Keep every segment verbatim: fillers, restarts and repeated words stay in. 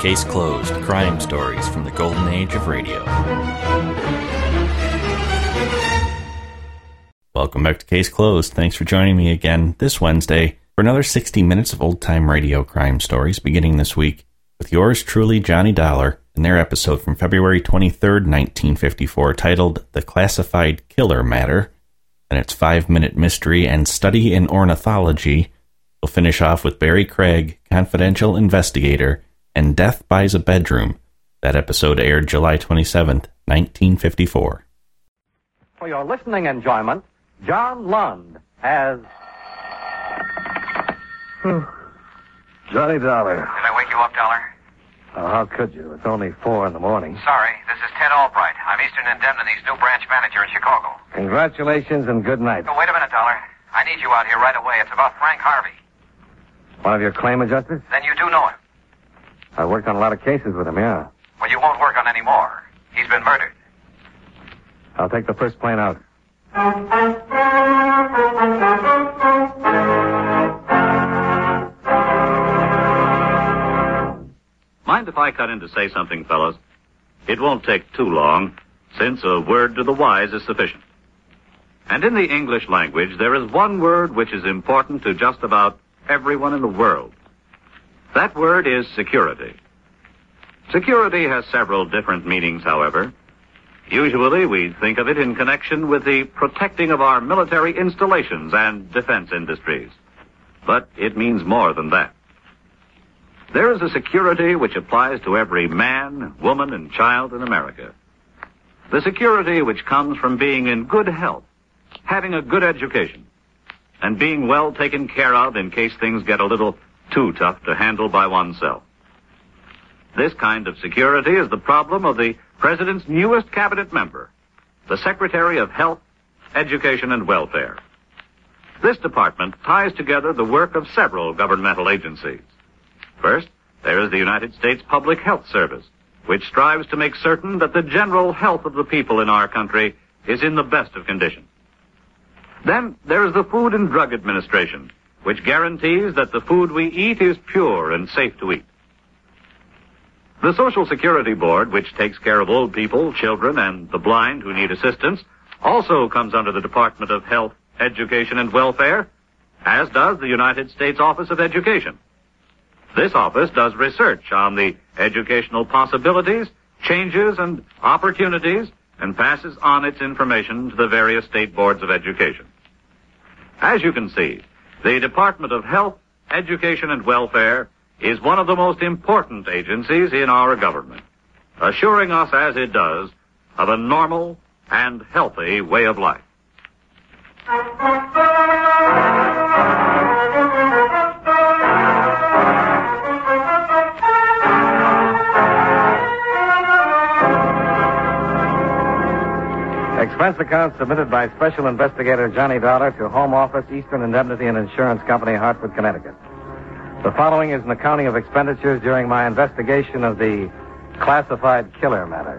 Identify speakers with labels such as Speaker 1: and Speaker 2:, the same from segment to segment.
Speaker 1: Case Closed, crime stories from the golden age of radio. Welcome back to Case Closed. Thanks for joining me again this Wednesday for another sixty minutes of old-time radio crime stories, beginning this week with yours truly, Johnny Dollar, and their episode from February twenty-third, nineteen fifty-four, titled The Classified Killer Matter, and its five-minute mystery and study in ornithology. We'll finish off with Barry Craig, confidential investigator, and Death Buys a Bedroom. That episode aired July twenty-seventh, nineteen fifty-four.
Speaker 2: For your listening enjoyment, John Lund has...
Speaker 3: Johnny Dollar.
Speaker 4: Did I wake you up, Dollar?
Speaker 3: Oh, how could you? It's only four in the morning.
Speaker 4: Sorry, this is Ted Albright. I'm Eastern Indemnity's new branch manager in Chicago.
Speaker 3: Congratulations and good night.
Speaker 4: Oh, wait a minute, Dollar. I need you out here right away. It's about Frank Harvey.
Speaker 3: One of your claim adjusters?
Speaker 4: Then you do know him.
Speaker 3: I worked on a lot of cases with him, yeah.
Speaker 4: Well, you won't work on any more. He's been murdered.
Speaker 3: I'll take the first plane out.
Speaker 5: Mind if I cut in to say something, fellows? It won't take too long, since a word to the wise is sufficient. And in the English language, there is one word which is important to just about everyone in the world. That word is security. Security has several different meanings, however. Usually, we think of it in connection with the protecting of our military installations and defense industries. But it means more than that. There is a security which applies to every man, woman, and child in America. The security which comes from being in good health, having a good education, and being well taken care of in case things get a little too tough to handle by oneself. This kind of security is the problem of the President's newest cabinet member, the Secretary of Health, Education, and Welfare. This department ties together the work of several governmental agencies. First, there is the United States Public Health Service, which strives to make certain that the general health of the people in our country is in the best of condition. Then there is the Food and Drug Administration, which guarantees that the food we eat is pure and safe to eat. The Social Security Board, which takes care of old people, children, and the blind who need assistance, also comes under the Department of Health, Education, and Welfare, as does the United States Office of Education. This office does research on the educational possibilities, changes, and opportunities, and passes on its information to the various state boards of education. As you can see, the Department of Health, Education, and Welfare is one of the most important agencies in our government, assuring us, as it does, of a normal and healthy way of life.
Speaker 3: Expense account submitted by Special Investigator Johnny Dollar to Home Office, Eastern Indemnity and Insurance Company, Hartford, Connecticut. The following is an accounting of expenditures during my investigation of the classified killer matter.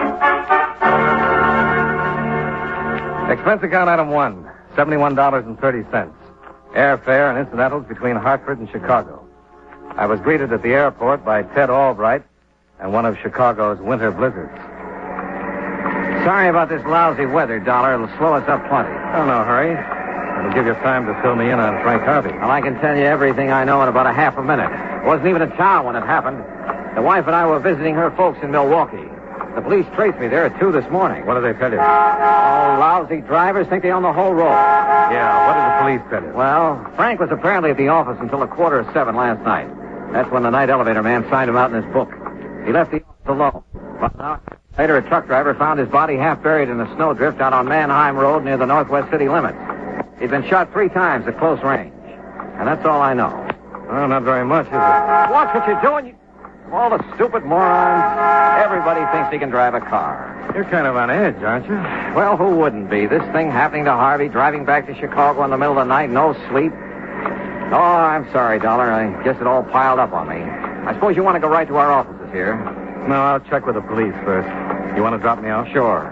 Speaker 3: Expense account item one, seventy-one dollars and thirty cents. Airfare and incidentals between Hartford and Chicago. I was greeted at the airport by Ted Albright and one of Chicago's winter blizzards.
Speaker 2: Sorry about this lousy weather, Dollar. It'll slow us up plenty.
Speaker 3: Oh, no hurry. It'll give you time to fill me in on Frank Harvey.
Speaker 2: Well, I can tell you everything I know in about a half a minute. Wasn't even in town when it happened. The wife and I were visiting her folks in Milwaukee. The police traced me there at two this morning.
Speaker 3: What did they tell you?
Speaker 2: All lousy drivers think they own the whole road.
Speaker 3: Yeah, what did the police tell you?
Speaker 2: Well, Frank was apparently at the office until a quarter of seven last night. That's when the night elevator man signed him out in his book. He left the office alone. But now, later, a truck driver found his body half buried in a snowdrift out on Manheim Road near the northwest city limits. He'd been shot three times at close range. And that's all I know.
Speaker 3: Oh, not very much, is it?
Speaker 2: Watch what you're doing. You... All the stupid morons. Everybody thinks he can drive a car.
Speaker 3: You're kind of on edge, aren't you?
Speaker 2: Well, who wouldn't be? This thing happening to Harvey, driving back to Chicago in the middle of the night, no sleep. Oh, I'm sorry, Dollar. I guess it all piled up on me. I suppose you want to go right to our offices here.
Speaker 3: No, I'll check with the police first. You want to drop me off?
Speaker 2: Sure.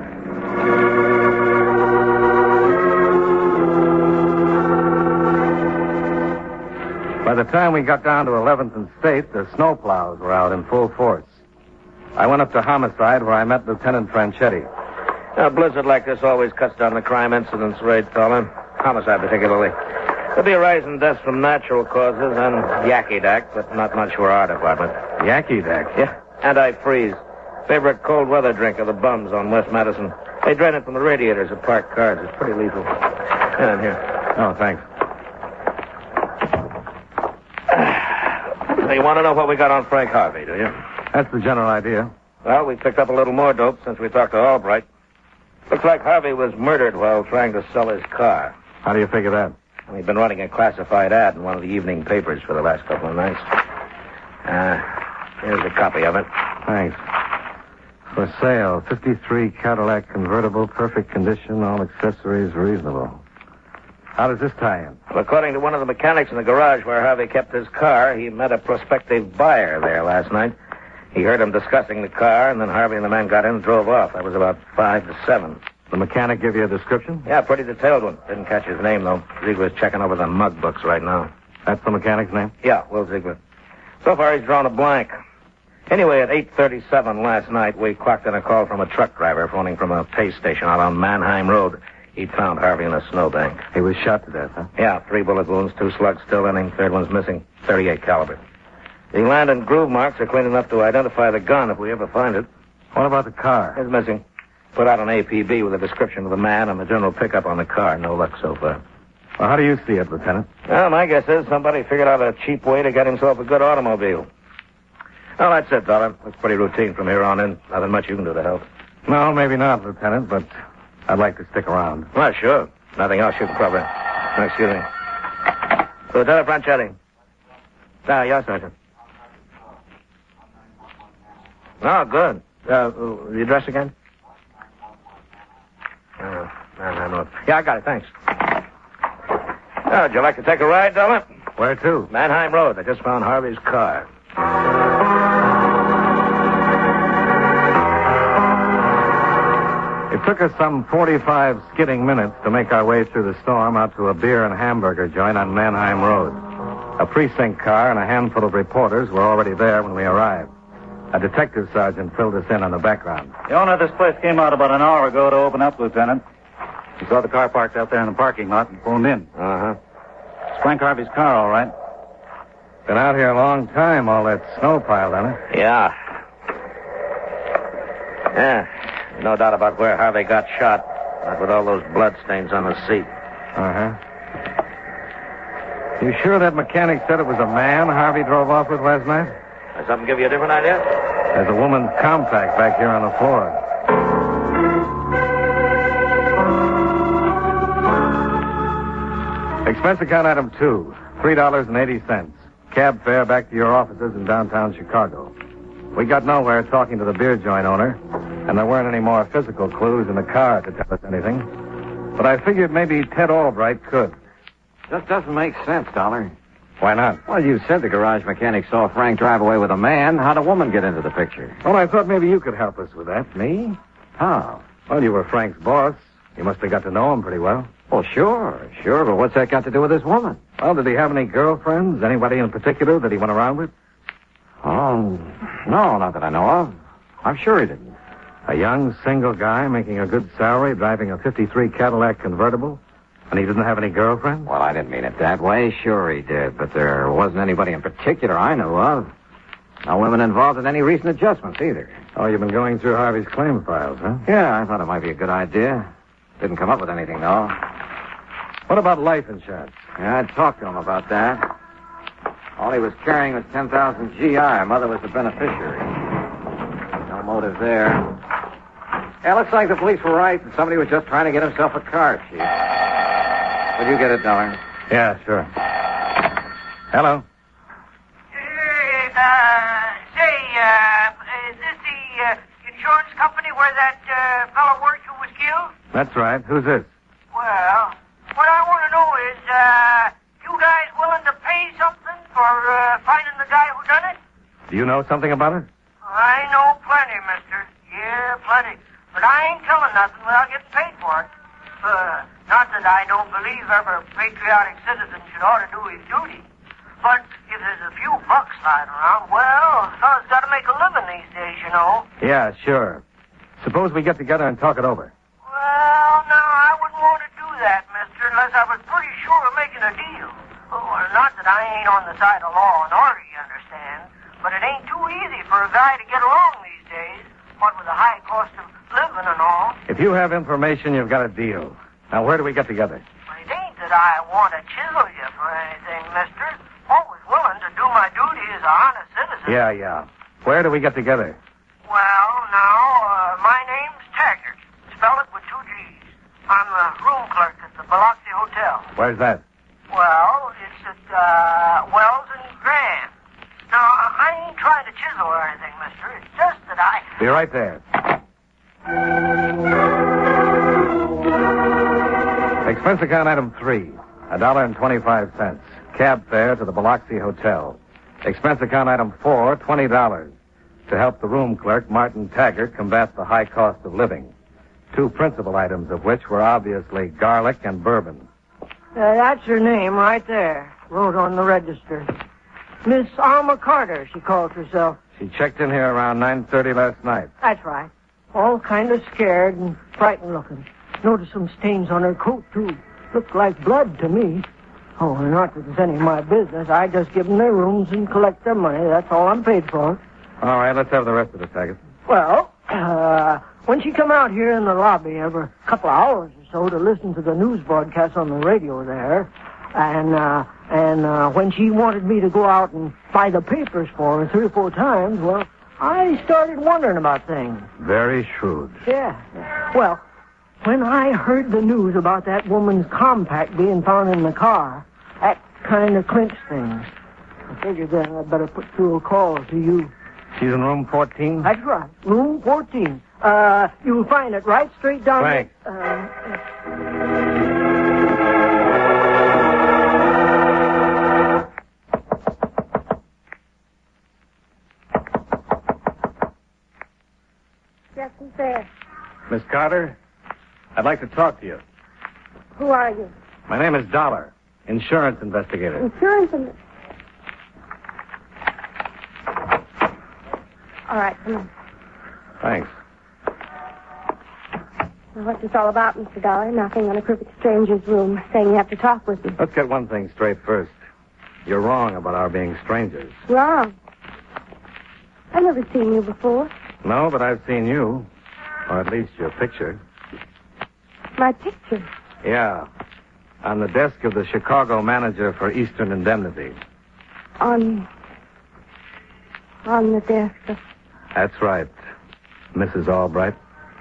Speaker 3: By the time we got down to eleventh and State, the snowplows were out in full force. I went up to Homicide, where I met Lieutenant Franchetti.
Speaker 6: A blizzard like this always cuts down the crime incidence rate, fella. Homicide particularly. There'll be a rise in deaths from natural causes and Yakky-Dak, but not much for our department.
Speaker 3: Yakky-Dak?
Speaker 6: Yeah, anti-freeze. Favorite cold weather drink of the bums on West Madison. They drain it from the radiators of parked cars. It's pretty lethal. And here.
Speaker 3: Oh, thanks.
Speaker 6: So you want to know what we got on Frank Harvey, do you?
Speaker 3: That's the general idea.
Speaker 6: Well, we picked up a little more dope since we talked to Albright. Looks like Harvey was murdered while trying to sell his car.
Speaker 3: How do you figure that?
Speaker 6: We've been running a classified ad in one of the evening papers for the last couple of nights. Uh, here's a copy of it.
Speaker 3: Thanks. For sale, fifty-three Cadillac convertible, perfect condition, all accessories reasonable. How does this tie in?
Speaker 6: Well, according to one of the mechanics in the garage where Harvey kept his car, he met a prospective buyer there last night. He heard him discussing the car, and then Harvey and the man got in and drove off. That was about five to seven.
Speaker 3: The mechanic give you a description?
Speaker 6: Yeah, pretty detailed one. Didn't catch his name, though. Ziegler's checking over the mug books right now.
Speaker 3: That's the mechanic's name?
Speaker 6: Yeah, Will Ziegler. So far, he's drawn a blank. Anyway, at eight thirty-seven last night, we clocked in a call from a truck driver phoning from a pay station out on Mannheim Road. He'd found Harvey in a snowbank.
Speaker 3: He was shot to death, huh?
Speaker 6: Yeah, three bullet wounds, two slugs still in him, third one's missing, thirty-eight caliber. The land and groove marks are clean enough to identify the gun if we ever find it.
Speaker 3: What about the car?
Speaker 6: It's missing. Put out an A P B with a description of the man and the general pickup on the car. No luck so far.
Speaker 3: Well, how do you see it, Lieutenant?
Speaker 6: Well, my guess is somebody figured out a cheap way to get himself a good automobile. Well, that's it, Dollar. It's pretty routine from here on in. Nothing much you can do to help.
Speaker 3: No, maybe not, Lieutenant, but I'd like to stick around.
Speaker 6: Well, sure. Nothing else you can cover. Excuse me. Lieutenant Franchetti. Ah, yes, Sergeant. Oh, good. Uh, the address again? Uh, no, no. Yeah, I got it. Thanks. Oh, would you like to take a ride, Dollar?
Speaker 3: Where to?
Speaker 6: Mannheim Road. I just found Harvey's car.
Speaker 3: It took us some forty-five skidding minutes to make our way through the storm out to a beer and hamburger joint on Mannheim Road. A precinct car and a handful of reporters were already there when we arrived. A detective sergeant filled us in on the background.
Speaker 7: The owner of this place came out about an hour ago to open up, Lieutenant. He saw the car parked out there in the parking lot and phoned in.
Speaker 6: Uh-huh.
Speaker 7: It's Frank Harvey's car, all right.
Speaker 3: Been out here a long time, all that snow piled on it.
Speaker 6: Yeah. Yeah. No doubt about where Harvey got shot. Not with all those bloodstains on the seat.
Speaker 3: Uh-huh. You sure that mechanic said it was a man Harvey drove off with last night?
Speaker 6: Does something give you a different idea?
Speaker 3: There's a woman's compact back here on the floor. Expense account item two, three dollars and eighty cents. Cab fare back to your offices in downtown Chicago. We got nowhere talking to the beer joint owner, and there weren't any more physical clues in the car to tell us anything. But I figured maybe Ted Albright could.
Speaker 2: Just doesn't make sense, Dollar.
Speaker 3: Why not?
Speaker 2: Well, you said the garage mechanic saw Frank drive away with a man. How'd a woman get into the picture?
Speaker 3: Well, I thought maybe you could help us with that.
Speaker 2: Me? How?
Speaker 3: Well, you were Frank's boss. You must have got to know him pretty well.
Speaker 2: Well, sure, sure, but what's that got to do with this woman?
Speaker 3: Well, did he have any girlfriends? Anybody in particular that he went around with?
Speaker 2: Oh, no, not that I know of. I'm sure he didn't.
Speaker 3: A young, single guy making a good salary, driving a fifty-three Cadillac convertible, and he didn't have any girlfriends?
Speaker 2: Well, I didn't mean it that way. Sure he did, but there wasn't anybody in particular I knew of. No women involved in any recent adjustments either.
Speaker 3: Oh, you've been going through Harvey's claim files, huh?
Speaker 2: Yeah, I thought it might be a good idea. Didn't come up with anything, though.
Speaker 3: What about life insurance?
Speaker 2: Yeah, I talked to him about that. All he was carrying was ten thousand G I. Mother was the beneficiary. No motive there. Yeah, looks like the police were right, and somebody was just trying to get himself a car, Chief. Will you get it, Dollar?
Speaker 3: Yeah, sure. Hello.
Speaker 8: Uh, uh, say, uh, is this the uh, insurance company where that uh, fellow worked who was killed?
Speaker 3: That's right. Who's this?
Speaker 8: Well, what I want to know is, uh, you guys willing to pay something for uh, finding the guy who done it?
Speaker 3: Do you know something about it?
Speaker 8: I know plenty, mister. Yeah, plenty. But I ain't telling nothing without getting paid for it. Uh, not that I don't believe every patriotic citizen should ought to do his duty. But if there's a few bucks lying around, well, a fella's got to make a living these days, you know.
Speaker 3: Yeah, sure. Suppose we get together and talk it over.
Speaker 8: Well, no, I wouldn't want to do that, mister, unless I was pretty sure of making a deal. Well, not that I ain't on the side of law and order, you understand, but it ain't too easy for a guy to get along these days, what with the high cost of living and all.
Speaker 3: If you have information, you've got a deal. Now, where do we get together?
Speaker 8: But it ain't that I want to chisel you for anything, mister. Always willing to do my duty as a honest citizen.
Speaker 3: Yeah, yeah. Where do we get together?
Speaker 8: Well, now, uh, my name's Taggart. Spell it with two G's. I'm the room clerk at the Biloxi Hotel.
Speaker 3: Where's that?
Speaker 8: Well, it's at uh, Wells and Grand. Now, I ain't trying to chisel or anything, mister. It's just that I...
Speaker 3: Be right there. Expense account item three, a dollar and twenty-five cents. Cab fare to the Biloxi Hotel. Expense account item four, twenty dollars. To help the room clerk, Martin Taggart, combat the high cost of living. Two principal items of which were obviously garlic and bourbon.
Speaker 9: Uh, that's her name right there. Wrote on the register. Miss Alma Carter, she calls herself.
Speaker 3: She checked in here around nine thirty last night.
Speaker 9: That's right. All kind of scared and frightened looking. Noticed some stains on her coat, too. Looked like blood to me. Oh, not that it's any of my business. I just give them their rooms and collect their money. That's all I'm paid for.
Speaker 3: All right, let's have the rest of it, Taggart.
Speaker 9: Well, uh, when she come out here in the lobby every couple of hours or so to listen to the news broadcast on the radio there, and uh, and uh, when she wanted me to go out and buy the papers for her three or four times, well, I started wondering about things.
Speaker 3: Very shrewd.
Speaker 9: Yeah. yeah. Well, when I heard the news about that woman's compact being found in the car, that kind of clinched things. I figured then I'd better put through a call to you.
Speaker 3: She's in room fourteen?
Speaker 9: That's right. Room fourteen. Uh, you'll find it right straight down
Speaker 3: Thanks.
Speaker 9: there. Uh,
Speaker 10: Yes, who's there?
Speaker 3: Miss Carter, I'd like to talk to you.
Speaker 10: Who are you?
Speaker 3: My name is Dollar, insurance investigator.
Speaker 10: Insurance and... All right, come in.
Speaker 3: Thanks.
Speaker 10: Now, what's this all about, Mister Dollar? Knocking on a perfect stranger's room, saying you have to talk with me.
Speaker 3: Let's get one thing straight first. You're wrong about our being strangers.
Speaker 10: Wrong. I've never seen you before.
Speaker 3: No, but I've seen you. Or at least your picture.
Speaker 10: My picture?
Speaker 3: Yeah. On the desk of the Chicago manager for Eastern Indemnity.
Speaker 10: On... On the desk of...
Speaker 3: That's right. Missus Albright.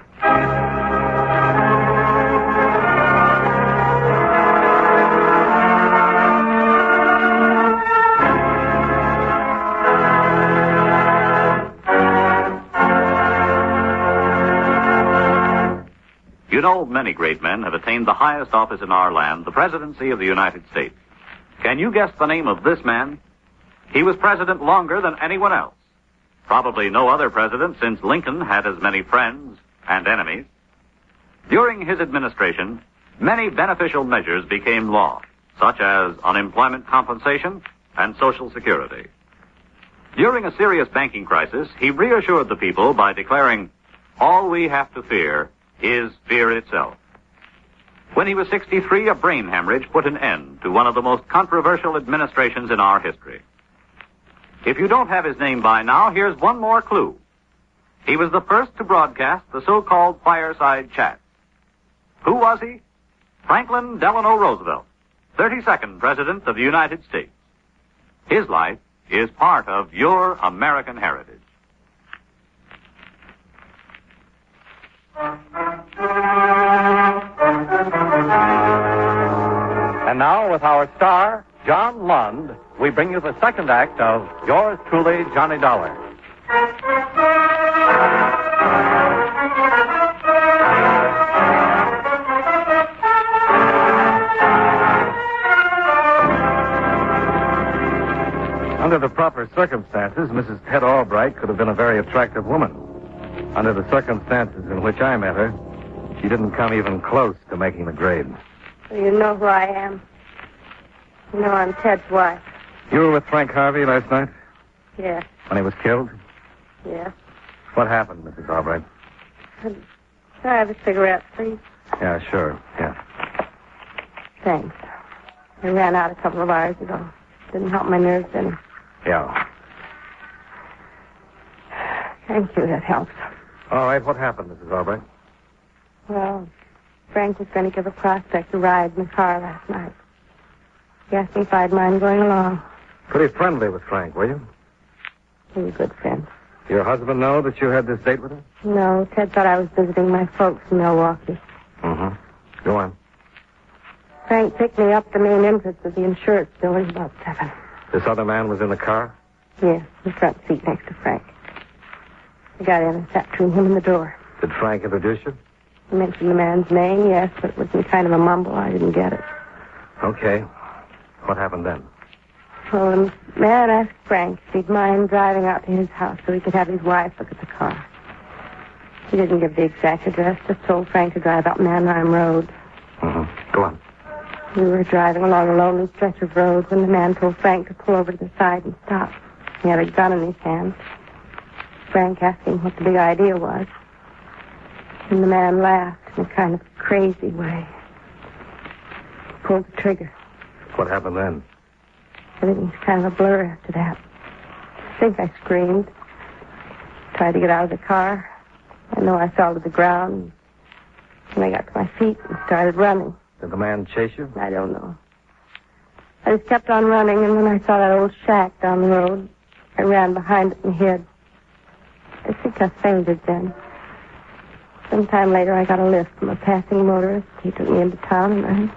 Speaker 5: You know, many great men have attained the highest office in our land, the presidency of the United States. Can you guess the name of this man? He was president longer than anyone else. Probably no other president since Lincoln had as many friends and enemies. During his administration, many beneficial measures became law, such as unemployment compensation and Social Security. During a serious banking crisis, he reassured the people by declaring, "All we have to fear is fear itself." When he was sixty-three, a brain hemorrhage put an end to one of the most controversial administrations in our history. If you don't have his name by now, here's one more clue. He was the first to broadcast the so-called fireside chat. Who was he? Franklin Delano Roosevelt, thirty-second President of the United States. His life is part of your American heritage.
Speaker 11: And now, with our star, John Lund, we bring you the second act of Yours Truly, Johnny Dollar.
Speaker 3: Under the proper circumstances, Missus Ted Albright could have been a very attractive woman. Under the circumstances in which I met her, she didn't come even close to making the grade.
Speaker 10: You know who I am. You know I'm Ted's wife.
Speaker 3: You were with Frank Harvey last night
Speaker 10: Yes,
Speaker 3: when he was killed?
Speaker 10: yes.
Speaker 3: What happened, Missus Albright?
Speaker 10: Can I have a cigarette, please?
Speaker 3: Yeah, sure. Yeah.
Speaker 10: Thanks. I ran out a couple of hours ago. Didn't help my nerves any.
Speaker 3: Yeah.
Speaker 10: Thank you, that helps.
Speaker 3: All right, what happened, Missus Albright?
Speaker 10: Well, Frank was going to give a prospect a ride in the car last night. He asked me if I'd mind going along.
Speaker 3: Pretty friendly with Frank, were you?
Speaker 10: We were good friends.
Speaker 3: Your husband know that you had this date with him?
Speaker 10: No, Ted thought I was visiting my folks in Milwaukee.
Speaker 3: Mm-hmm. Go on.
Speaker 10: Frank picked me up the main entrance of the insurance building about seven.
Speaker 3: This other man was in the car?
Speaker 10: Yes, the front seat next to Frank. I got in and sat between him and the door.
Speaker 3: Did Frank introduce you?
Speaker 10: He mentioned the man's name, yes, but it was in kind of a mumble. I didn't get it.
Speaker 3: Okay. What happened then?
Speaker 10: Well, the man asked Frank if he'd mind driving out to his house so he could have his wife look at the car. He didn't give the exact address, just told Frank to drive up Mannheim Road.
Speaker 3: Mm-hmm. Go on.
Speaker 10: We were driving along a lonely stretch of road when the man told Frank to pull over to the side and stop. He had a gun in his hand. Frank asked him what the big idea was. And the man laughed in a kind of crazy way. Pulled the trigger.
Speaker 3: What happened then?
Speaker 10: Everything's kind of a blur after that. I think I screamed. Tried to get out of the car. I know I fell to the ground. And I got to my feet and started running.
Speaker 3: Did the man chase you?
Speaker 10: I don't know. I just kept on running, and when I saw that old shack down the road, I ran behind it and hid. I think I fainted then. Sometime later, I got a lift from a passing motorist. He took me into town, and I...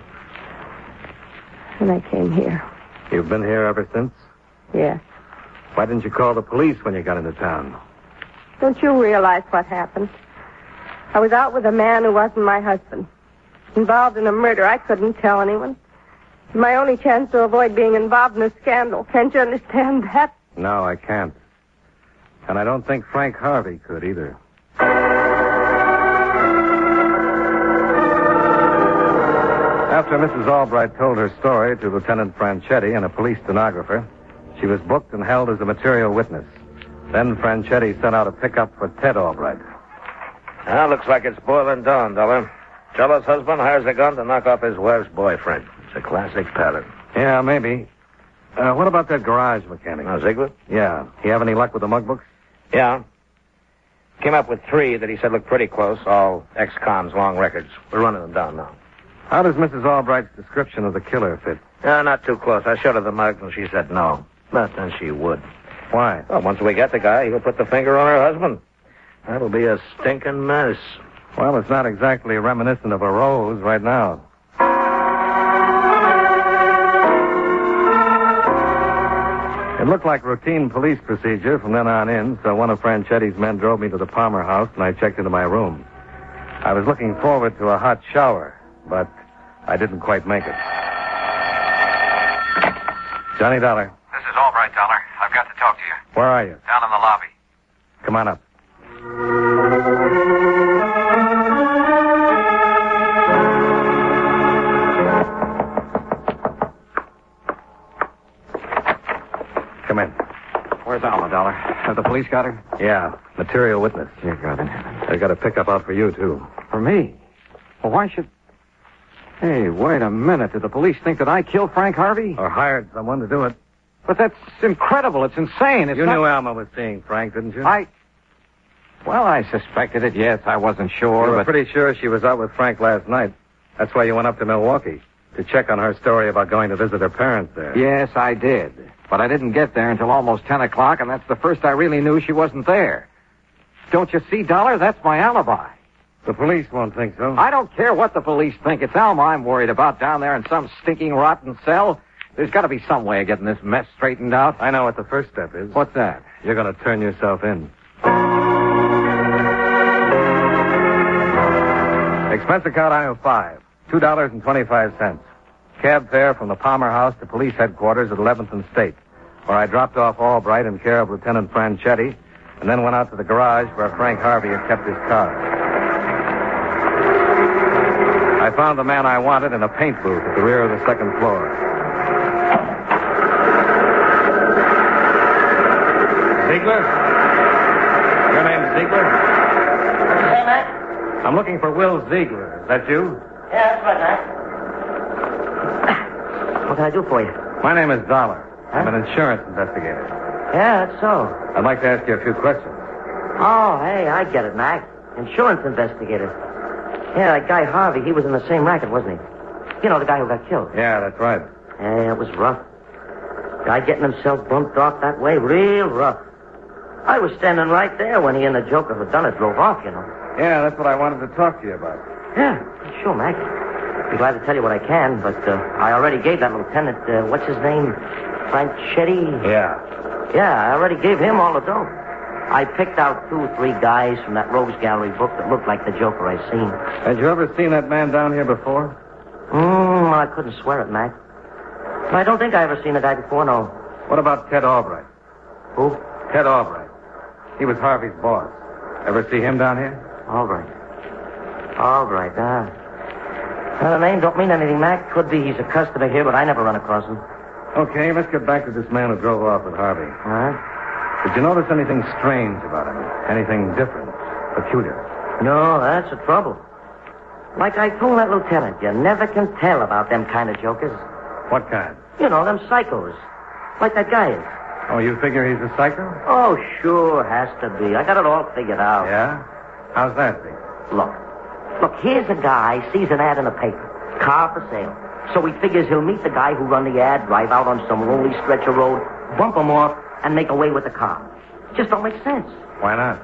Speaker 10: And I came here.
Speaker 3: You've been here ever since?
Speaker 10: Yes.
Speaker 3: Why didn't you call the police when you got into town?
Speaker 10: Don't you realize what happened? I was out with a man who wasn't my husband. Involved in a murder. I couldn't tell anyone. My only chance to avoid being involved in a scandal. Can't you understand that?
Speaker 3: No, I can't. And I don't think Frank Harvey could either. After Missus Albright told her story to Lieutenant Franchetti and a police stenographer, she was booked and held as a material witness. Then Franchetti sent out a pickup for Ted Albright.
Speaker 6: Now, looks like it's boiling down, Dollar. Jealous husband hires a gun to knock off his wife's boyfriend. It's a classic pattern.
Speaker 3: Yeah, maybe. Uh, what about that garage mechanic?
Speaker 6: Now, Ziegler?
Speaker 3: Yeah. He have any luck with the mug books?
Speaker 6: Yeah. Came up with three that he said looked pretty close, all ex-cons, long records. We're running them down now.
Speaker 3: How does Missus Albright's description of the killer fit?
Speaker 6: No, not too close. I showed her the mugs, and she said no. But then she would.
Speaker 3: Why?
Speaker 6: Well, once we get the guy, he'll put the finger on her husband. That'll be a stinking mess.
Speaker 3: Well, it's not exactly reminiscent of a rose right now. It looked like routine police procedure from then on in, so one of Franchetti's men drove me to the Palmer house, and I checked into my room. I was looking forward to a hot shower, but I didn't quite make it. Johnny Dollar.
Speaker 4: This is Albright, Dollar. I've got to talk to you.
Speaker 3: Where are you?
Speaker 4: Down in the lobby.
Speaker 3: Come on up. Come in.
Speaker 2: Where's Alma, Dollar? Have the police got her?
Speaker 3: Yeah, material witness.
Speaker 2: Dear God in heaven.
Speaker 3: They got a pickup out for you, too.
Speaker 2: For me? Well, why should... Hey, wait a minute. Did the police think that I killed Frank Harvey?
Speaker 3: Or hired someone to do it.
Speaker 2: But that's incredible. It's insane. It's
Speaker 3: you
Speaker 2: not...
Speaker 3: knew Alma was seeing Frank, didn't you?
Speaker 2: I... Well, I suspected it, yes. I wasn't sure,
Speaker 3: You were
Speaker 2: but...
Speaker 3: pretty sure she was out with Frank last night. That's why you went up to Milwaukee, to check on her story about going to visit her parents there.
Speaker 2: Yes, I did. But I didn't get there until almost ten o'clock, and that's the first I really knew she wasn't there. Don't you see, Dollar? That's my alibi.
Speaker 3: The police won't think so.
Speaker 2: I don't care what the police think. It's Alma I'm worried about down there in some stinking, rotten cell. There's got to be some way of getting this mess straightened out.
Speaker 3: I know what the first step is.
Speaker 2: What's that?
Speaker 3: You're going to turn yourself in. Expense account item five, two dollars and twenty-five cents. Cab fare from the Palmer House to police headquarters at eleventh and State, where I dropped off Albright in care of Lieutenant Franchetti, and then went out to the garage where Frank Harvey had kept his car. I found the man I wanted in a paint booth at the rear of the second floor. Ziegler? Your name's Ziegler?
Speaker 12: What'd you say, Mac?
Speaker 3: I'm looking for Will Ziegler. Is that you?
Speaker 12: Yeah, that's right, Mac. What can I do for you?
Speaker 3: My name is Dollar.
Speaker 12: Huh?
Speaker 3: I'm an insurance investigator.
Speaker 12: Yeah, that's so.
Speaker 3: I'd like to ask you a few questions.
Speaker 12: Oh, hey, I get it, Mac. Insurance investigator. Yeah, that guy Harvey, he was in the same racket, wasn't he? You know, the guy who got killed.
Speaker 3: Yeah, that's right.
Speaker 12: Yeah, it was rough. Guy getting himself bumped off that way, real rough. I was standing right there when he and the joker who done it drove off, you know.
Speaker 3: Yeah, that's what I wanted to talk to you about.
Speaker 12: Yeah, sure, Mac. Be glad to tell you what I can, but uh, I already gave that lieutenant, uh, what's his name? Franchetti?
Speaker 3: Yeah.
Speaker 12: Yeah, I already gave him all the dough. I picked out two or three guys from that Rogues Gallery book that looked like the Joker I seen.
Speaker 3: Had you ever seen that man down here before?
Speaker 12: Mm, I couldn't swear it, Mac. I don't think I ever seen the guy before, no.
Speaker 3: What about Ted Albright?
Speaker 12: Who?
Speaker 3: Ted Albright. He was Harvey's boss. Ever see him down here?
Speaker 12: Albright. Albright, ah. Well, the name don't mean anything, Mac. Could be he's a customer here, but I never run across him.
Speaker 3: Okay, let's get back to this man who drove off with Harvey.
Speaker 12: Huh?
Speaker 3: Did you notice anything strange about him? Anything different? Peculiar?
Speaker 12: No, that's the trouble. Like I told that lieutenant, you never can tell about them kind of jokers.
Speaker 3: What kind?
Speaker 12: You know, them psychos. Like that guy is.
Speaker 3: Oh, you figure he's a psycho?
Speaker 12: Oh, sure, has to be. I got it all figured out.
Speaker 3: Yeah? How's that, Vic?
Speaker 12: Look. Look, here's a guy, sees an ad in the paper. Car for sale. So he figures he'll meet the guy who run the ad, drive out on some lonely stretch of road, bump him off, and make away with the car. Just don't make sense.
Speaker 3: Why not?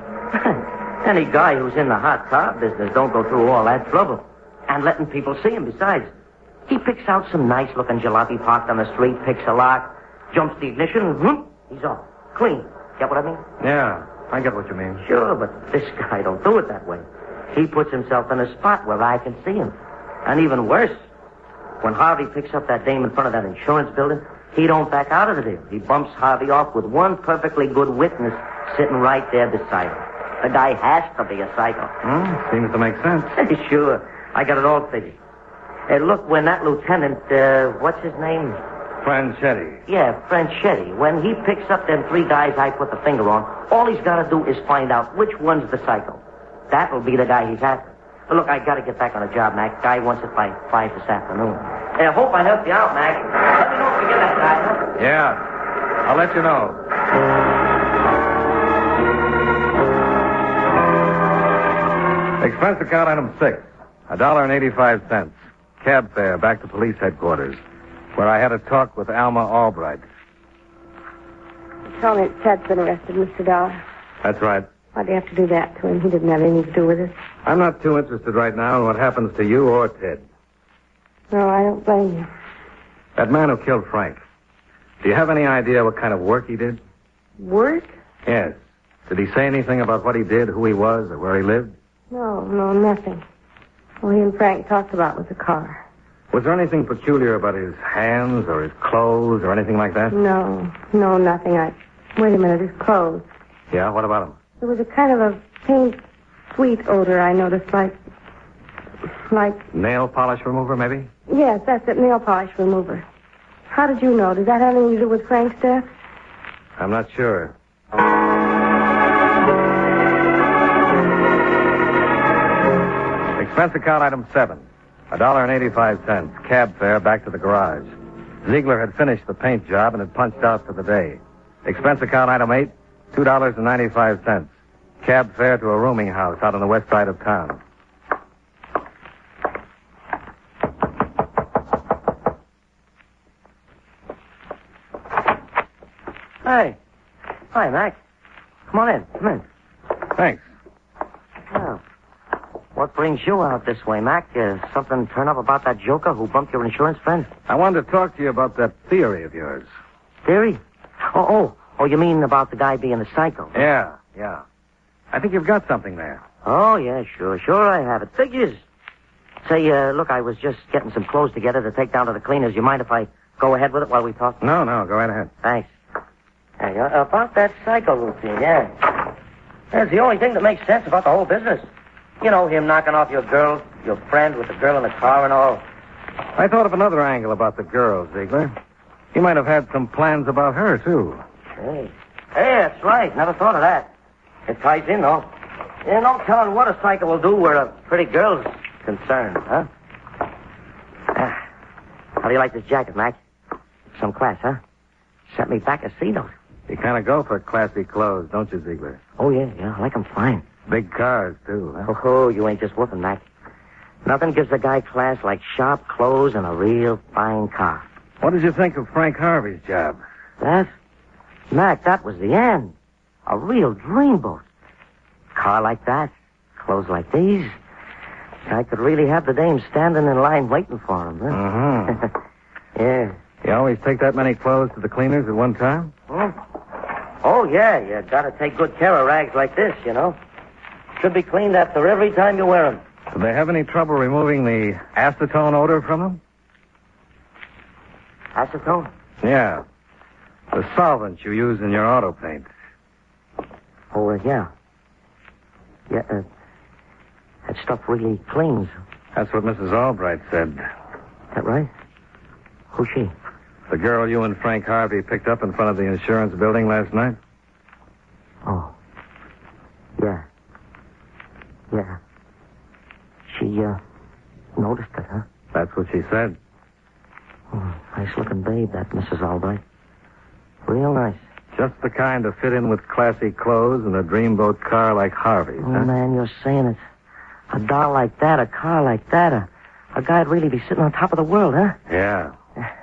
Speaker 12: Any guy who's in the hot car business don't go through all that trouble. And letting people see him besides. He picks out some nice-looking jalopy parked on the street, picks a lock, jumps the ignition, and whoop, he's off. Clean. Get what I mean?
Speaker 3: Yeah, I get what you mean.
Speaker 12: Sure, but this guy don't do it that way. He puts himself in a spot where I can see him. And even worse, when Harvey picks up that dame in front of that insurance building, he don't back out of the deal. He bumps Harvey off with one perfectly good witness sitting right there beside him. The guy has to be a psycho.
Speaker 3: Hmm, seems to make sense.
Speaker 12: Sure. I got it all figured. Hey, look, when that lieutenant, uh, what's his name?
Speaker 3: Franchetti.
Speaker 12: Yeah, Franchetti. When he picks up them three guys I put the finger on, all he's got to do is find out which one's the psycho. That'll be the guy he's after. But look, I got to get back on the job, Mac. Guy wants it by five this afternoon. Hey, I hope I helped you out, Mac. Let me know if you get that guy, huh?
Speaker 3: Yeah. I'll let you know. Expense account item six. A dollar and eighty-five cents. Cab fare back to police headquarters, where I had a talk with Alma Albright.
Speaker 10: Tell me Ted's been arrested, Mister Dollar.
Speaker 3: That's right.
Speaker 10: Why'd you have to do that to him? He didn't have anything to do with it.
Speaker 3: I'm not too interested right now in what happens to you or Ted.
Speaker 10: No, I don't blame you.
Speaker 3: That man who killed Frank. Do you have any idea what kind of work he did?
Speaker 10: Work?
Speaker 3: Yes. Did he say anything about what he did, who he was, or where he lived?
Speaker 10: No, no, nothing. All he and Frank talked about was the car.
Speaker 3: Was there anything peculiar about his hands or his clothes or anything like that?
Speaker 10: No, no, nothing. I... Wait a minute, his clothes.
Speaker 3: Yeah, what about him?
Speaker 10: There was a kind of a faint, sweet odor I noticed, like... Like...
Speaker 3: Nail polish remover, maybe?
Speaker 10: Yes, that's it, nail polish remover. How did you know? Does that have anything to do with Frank's death?
Speaker 3: I'm not sure. Expense account item seven. A dollar and eighty-five cents. Cab fare back to the garage. Ziegler had finished the paint job and had punched out for the day. Expense account item eight. Two dollars and ninety-five cents. Cab fare to a rooming house out on the west side of town.
Speaker 12: Hey. Hi, Mac. Come on in. Come in.
Speaker 3: Thanks.
Speaker 12: Well, what brings you out this way, Mac? Uh, something turn up about that joker who bumped your insurance friend?
Speaker 3: I wanted to talk to you about that theory of yours.
Speaker 12: Theory? Oh, oh. Oh, you mean about the guy being a psycho?
Speaker 3: Yeah, yeah. I think you've got something there.
Speaker 12: Oh, yeah, sure. Sure I have it. Figures. Say, uh, look, I was just getting some clothes together to take down to the cleaners. You mind if I go ahead with it while we talk?
Speaker 3: No, no, go right ahead.
Speaker 12: Thanks. Hey, uh, about that psycho routine, yeah. That's the only thing that makes sense about the whole business. You know, him knocking off your girl, your friend with the girl in the car and all.
Speaker 3: I thought of another angle about the girl, Ziegler. He might have had some plans about her, too.
Speaker 12: Hey, Hey, that's right. Never thought of that. It ties in, though. Yeah, no telling what a cycle will do where a pretty girl's concerned, huh? Ah. How do you like this jacket, Mac? Some class, huh? Set me back a seat.
Speaker 3: You kind of go for classy clothes, don't you, Ziegler?
Speaker 12: Oh, yeah, yeah. I like 'em fine.
Speaker 3: Big cars, too, huh?
Speaker 12: Oh, you ain't just whooping, Mac. Nothing gives a guy class like sharp clothes and a real fine car.
Speaker 3: What did you think of Frank Harvey's job?
Speaker 12: That? Mac, that was the end. A real dreamboat. Car like that, clothes like these. I could really have the dame standing in line waiting for him, huh?
Speaker 3: Uh-huh.
Speaker 12: Yeah.
Speaker 3: You always take that many clothes to the cleaners at one time?
Speaker 12: Oh, oh yeah, you gotta take good care of rags like this, you know. Should be cleaned after every time you wear them.
Speaker 3: Do they have any trouble removing the acetone odor from them?
Speaker 12: Acetone?
Speaker 3: Yeah. The solvent you use in your auto paint.
Speaker 12: Oh, uh, yeah. Yeah, uh, that stuff really cleans.
Speaker 3: That's what Missus Albright said.
Speaker 12: That right? Who's she?
Speaker 3: The girl you and Frank Harvey picked up in front of the insurance building last night?
Speaker 12: Oh. Yeah. Yeah. She, uh, noticed it, huh?
Speaker 3: That's what she said.
Speaker 12: Oh, nice-looking babe, that Missus Albright. Real nice.
Speaker 3: Just the kind to fit in with classy clothes and a dreamboat car like Harvey's,
Speaker 12: Oh,
Speaker 3: huh?
Speaker 12: man, you're saying it. A doll like that, a car like that, a, a guy'd really be sitting on top of the world, huh?
Speaker 3: Yeah.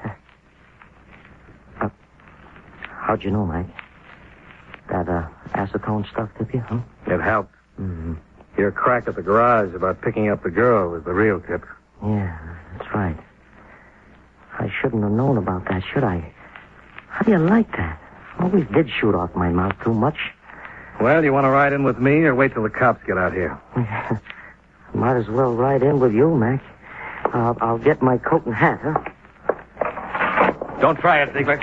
Speaker 12: uh, how'd you know, Mike? That, uh, acetone stuff tip you, huh?
Speaker 3: It helped.
Speaker 12: Mm-hmm.
Speaker 3: Your crack at the garage about picking up the girl was the real tip.
Speaker 12: Yeah, that's right. I shouldn't have known about that, should I? How do you like that? Always did shoot off my mouth too much.
Speaker 3: Well, you want to ride in with me or wait till the cops get out here?
Speaker 12: Might as well ride in with you, Mac. I'll, I'll get my coat and hat, huh?
Speaker 3: Don't try it, Ziegler.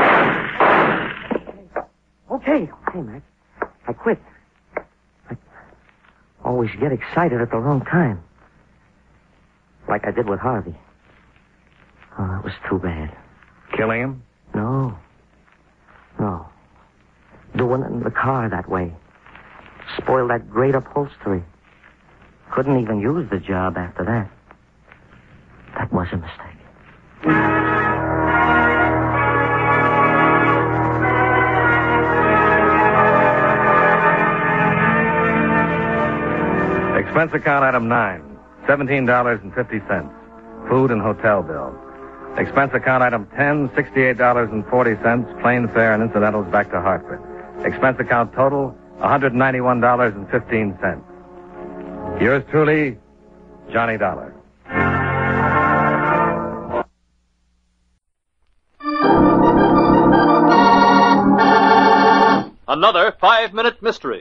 Speaker 12: Okay, okay, Mac. I quit. I always get excited at the wrong time. Like I did with Harvey. Oh, that was too bad.
Speaker 3: Killing him?
Speaker 12: No. No. Doing it in the car that way. Spoiled that great upholstery. Couldn't even use the job after that. That was a mistake.
Speaker 3: Expense account item nine. seventeen dollars and fifty cents. Food and hotel bill. Expense account item ten, sixty-eight dollars and forty cents, plane fare and incidentals back to Hartford. Expense account total, one hundred ninety-one dollars and fifteen cents. Yours truly, Johnny Dollar.
Speaker 13: Another five-minute mystery.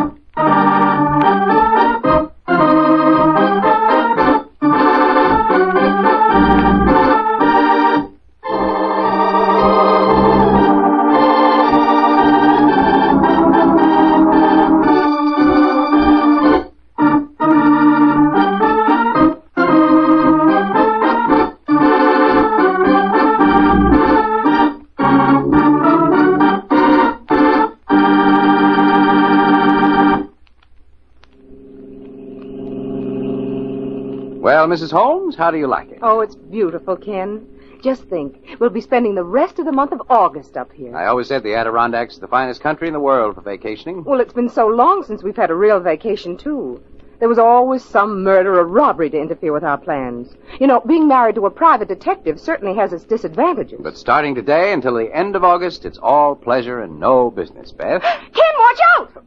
Speaker 14: Well, Missus Holmes, how do you like it?
Speaker 15: Oh, it's beautiful, Ken. Just think, we'll be spending the rest of the month of August up here.
Speaker 14: I always said the Adirondacks is the finest country in the world for vacationing.
Speaker 15: Well, it's been so long since we've had a real vacation, too. There was always some murder or robbery to interfere with our plans. You know, being married to a private detective certainly has its disadvantages.
Speaker 14: But starting today until the end of August, it's all pleasure and no business, Beth.
Speaker 15: Ken, watch out!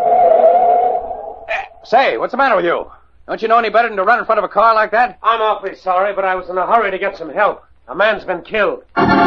Speaker 14: Say, what's the matter with you? Don't you know any better than to run in front of a car like that?
Speaker 16: I'm awfully sorry, but I was in a hurry to get some help. A man's been killed.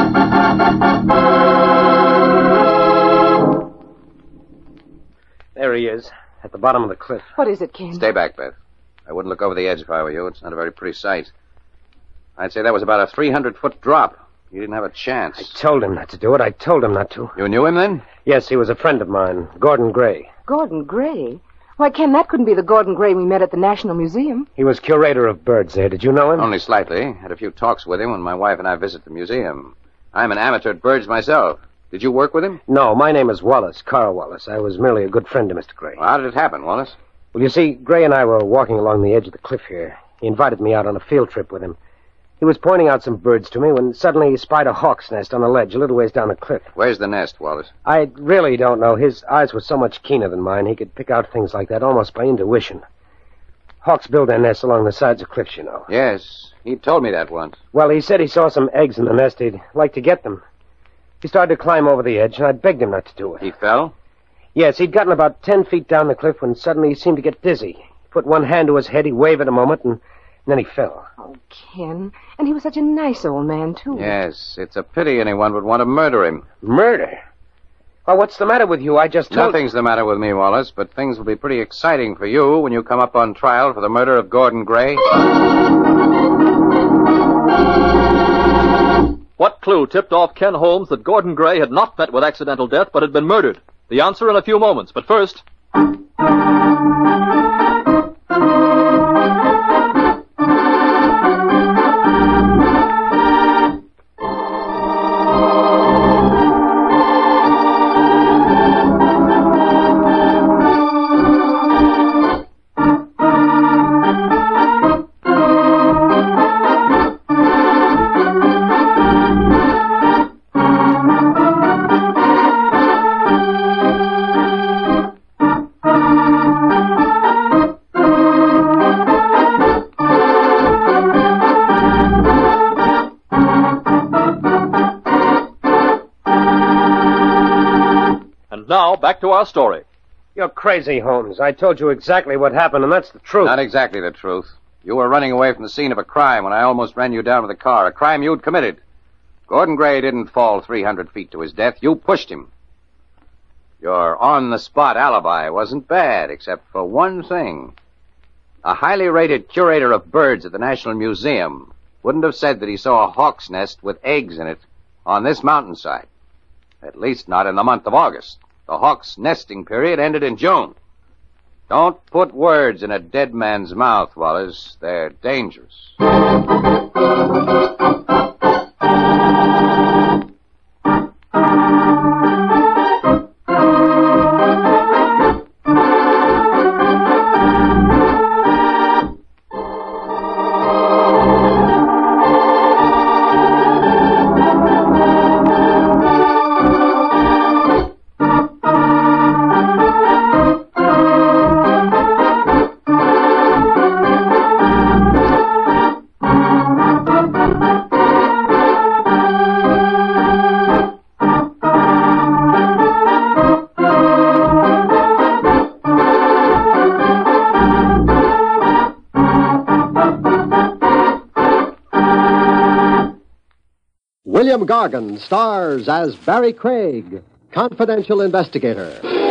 Speaker 16: There he is, at the bottom of the cliff.
Speaker 15: What is it, Ken?
Speaker 14: Stay back, Beth. I wouldn't look over the edge if I were you. It's not a very pretty sight. I'd say that was about a three hundred foot drop. You didn't have a chance.
Speaker 16: I told him not to do it. I told him not to.
Speaker 14: You knew him then?
Speaker 16: Yes, he was a friend of mine, Gordon Gray.
Speaker 15: Gordon Gray? Why, Ken, that couldn't be the Gordon Gray we met at the National Museum.
Speaker 16: He was curator of birds there. Did you know him?
Speaker 14: Only slightly. Had a few talks with him when my wife and I visit the museum. I'm an amateur at birds myself. Did you work with him?
Speaker 17: No, my name is Wallace, Carl Wallace. I was merely a good friend to Mister Gray.
Speaker 14: Well, how did it happen, Wallace?
Speaker 17: Well, you see, Gray and I were walking along the edge of the cliff here. He invited me out on a field trip with him. He was pointing out some birds to me when suddenly he spied a hawk's nest on a ledge a little ways down the cliff.
Speaker 14: Where's the nest, Wallace?
Speaker 17: I really don't know. His eyes were so much keener than mine, he could pick out things like that almost by intuition. Hawks build their nests along the sides of cliffs, you know.
Speaker 14: Yes, he told me that once.
Speaker 17: Well, he said he saw some eggs in the nest. He'd like to get them. He started to climb over the edge, and I begged him not to do it.
Speaker 14: He fell?
Speaker 17: Yes, he'd gotten about ten feet down the cliff when suddenly he seemed to get dizzy. He put one hand to his head, he wavered a moment, and, and then he fell.
Speaker 15: Oh, Ken. And he was such a nice old man, too.
Speaker 14: Yes, it's a pity anyone would want to murder him.
Speaker 17: Murder? Well, what's the matter with you? I just told...
Speaker 14: Nothing's the matter with me, Wallace, but things will be pretty exciting for you when you come up on trial for the murder of Gordon Gray.
Speaker 13: What clue tipped off Ken Holmes that Gordon Gray had not met with accidental death but had been murdered? The answer in a few moments, but first... Now, back to our story.
Speaker 17: You're crazy, Holmes. I told you exactly what happened, and that's the truth.
Speaker 14: Not exactly the truth. You were running away from the scene of a crime when I almost ran you down with a car, a crime you'd committed. Gordon Gray didn't fall three hundred feet to his death. You pushed him. Your on-the-spot alibi wasn't bad, except for one thing. A highly rated curator of birds at the National Museum wouldn't have said that he saw a hawk's nest with eggs in it on this mountainside. At least not in the month of August. The hawk's nesting period ended in June. Don't put words in a dead man's mouth, Wallace. They're dangerous.
Speaker 18: William Gargan stars as Barry Craig, confidential investigator.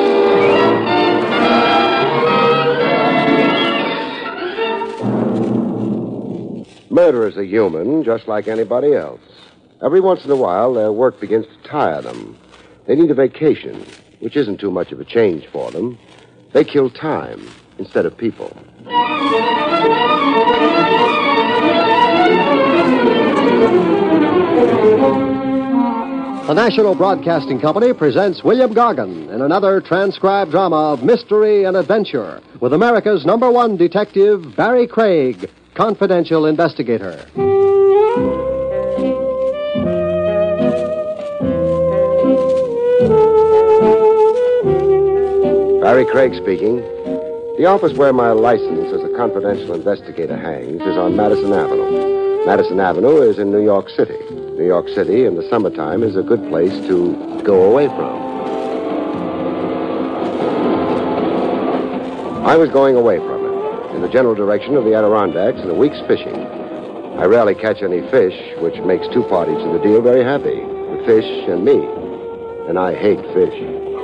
Speaker 19: Murderers are human, just like anybody else. Every once in a while, their work begins to tire them. They need a vacation, which isn't too much of a change for them. They kill time instead of people.
Speaker 18: The National Broadcasting Company presents William Gargan in another transcribed drama of mystery and adventure with America's number one detective, Barry Craig, confidential investigator.
Speaker 19: Barry Craig speaking. The office where my license as a confidential investigator hangs is on Madison Avenue. Madison Avenue is in New York City. New York City in the summertime is a good place to go away from. I was going away from it, in the general direction of the Adirondacks and a week's fishing. I rarely catch any fish, which makes two parties to the deal very happy, the fish and me. And I hate fish.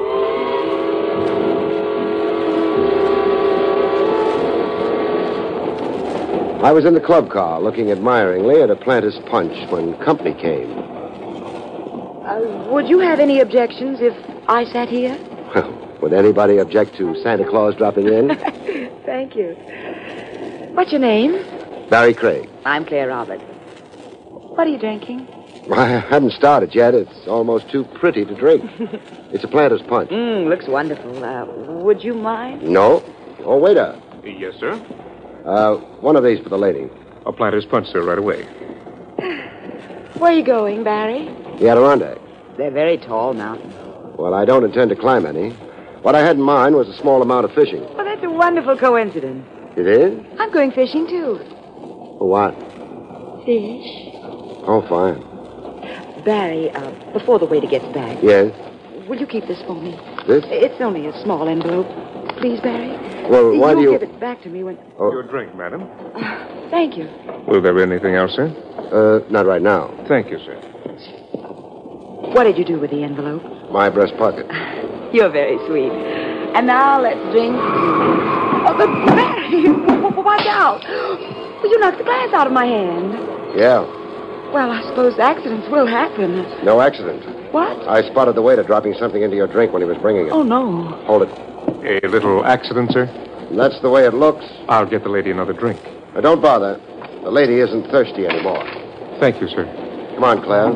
Speaker 19: I was in the club car looking admiringly at a Planter's Punch when company came.
Speaker 20: Uh, would you have any objections if I sat here?
Speaker 19: Well, would anybody object to Santa Claus dropping in?
Speaker 20: Thank you. What's your name?
Speaker 19: Barry Craig.
Speaker 20: I'm Claire Robert. What are you drinking?
Speaker 19: I haven't started yet. It's almost too pretty to drink. It's a planter's punch.
Speaker 20: Mmm, looks wonderful. Uh, would you mind?
Speaker 19: No. Oh, waiter.
Speaker 21: Yes, sir?
Speaker 19: Uh, one of these for the lady.
Speaker 21: A planter's punch, sir, right away.
Speaker 20: Where are you going, Barry?
Speaker 19: The Adirondack.
Speaker 20: They're very tall mountains.
Speaker 19: Well, I don't intend to climb any. What I had in mind was a small amount of fishing.
Speaker 20: Well, that's a wonderful coincidence.
Speaker 19: It is?
Speaker 20: I'm going fishing, too.
Speaker 19: For what?
Speaker 20: Fish.
Speaker 19: Oh, fine.
Speaker 20: Barry, uh, before the waiter gets back.
Speaker 19: Yes?
Speaker 20: Will you keep this for me?
Speaker 19: This?
Speaker 20: It's only a small envelope. Please, Barry.
Speaker 19: Well, why
Speaker 20: You'll
Speaker 19: do you...
Speaker 20: give it back to me when...
Speaker 19: Oh.
Speaker 21: Your drink, madam.
Speaker 20: Uh, thank you.
Speaker 21: Will there be anything else, sir?
Speaker 19: Uh, not right now.
Speaker 21: Thank you, sir.
Speaker 20: What did you do with the envelope?
Speaker 19: My breast pocket.
Speaker 20: You're very sweet. And now let's drink. Oh, but Barry, watch out. Well, you knocked the glass out of my hand.
Speaker 19: Yeah.
Speaker 20: Well, I suppose accidents will happen.
Speaker 19: No accident.
Speaker 20: What?
Speaker 19: I spotted the waiter dropping something into your drink when he was bringing it.
Speaker 20: Oh, no.
Speaker 19: Hold it.
Speaker 21: A little accident, sir?
Speaker 19: That's the way it looks.
Speaker 21: I'll get the lady another drink.
Speaker 19: Now, don't bother. The lady isn't thirsty anymore.
Speaker 21: Thank you, sir.
Speaker 19: Come on, Claire.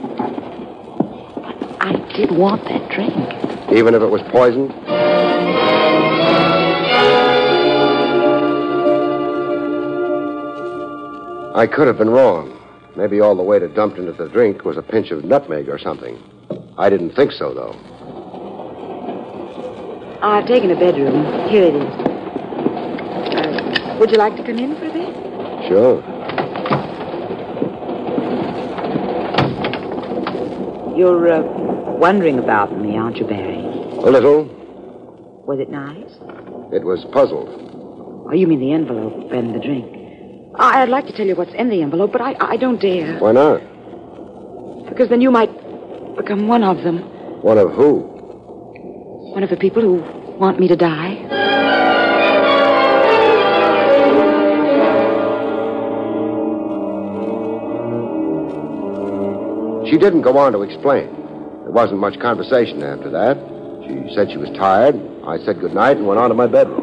Speaker 20: I did want that drink.
Speaker 19: Even if it was poison? I could have been wrong. Maybe all the waiter dumped into the drink was a pinch of nutmeg or something. I didn't think so, though.
Speaker 20: I've taken a bedroom. Here it is. Uh, would you like to come in for a bit?
Speaker 19: Sure.
Speaker 20: You're uh, wondering about me, aren't you, Barry?
Speaker 19: A little.
Speaker 20: Was it nice?
Speaker 19: It was puzzled.
Speaker 20: Oh, you mean the envelope and the drink. I- I'd like to tell you what's in the envelope, but I, I don't dare.
Speaker 19: Why not?
Speaker 20: Because then you might become one of them.
Speaker 19: One of who?
Speaker 20: One of the people who want me to die.
Speaker 19: She didn't go on to explain. There wasn't much conversation after that. She said she was tired. I said goodnight and went on to my bedroom.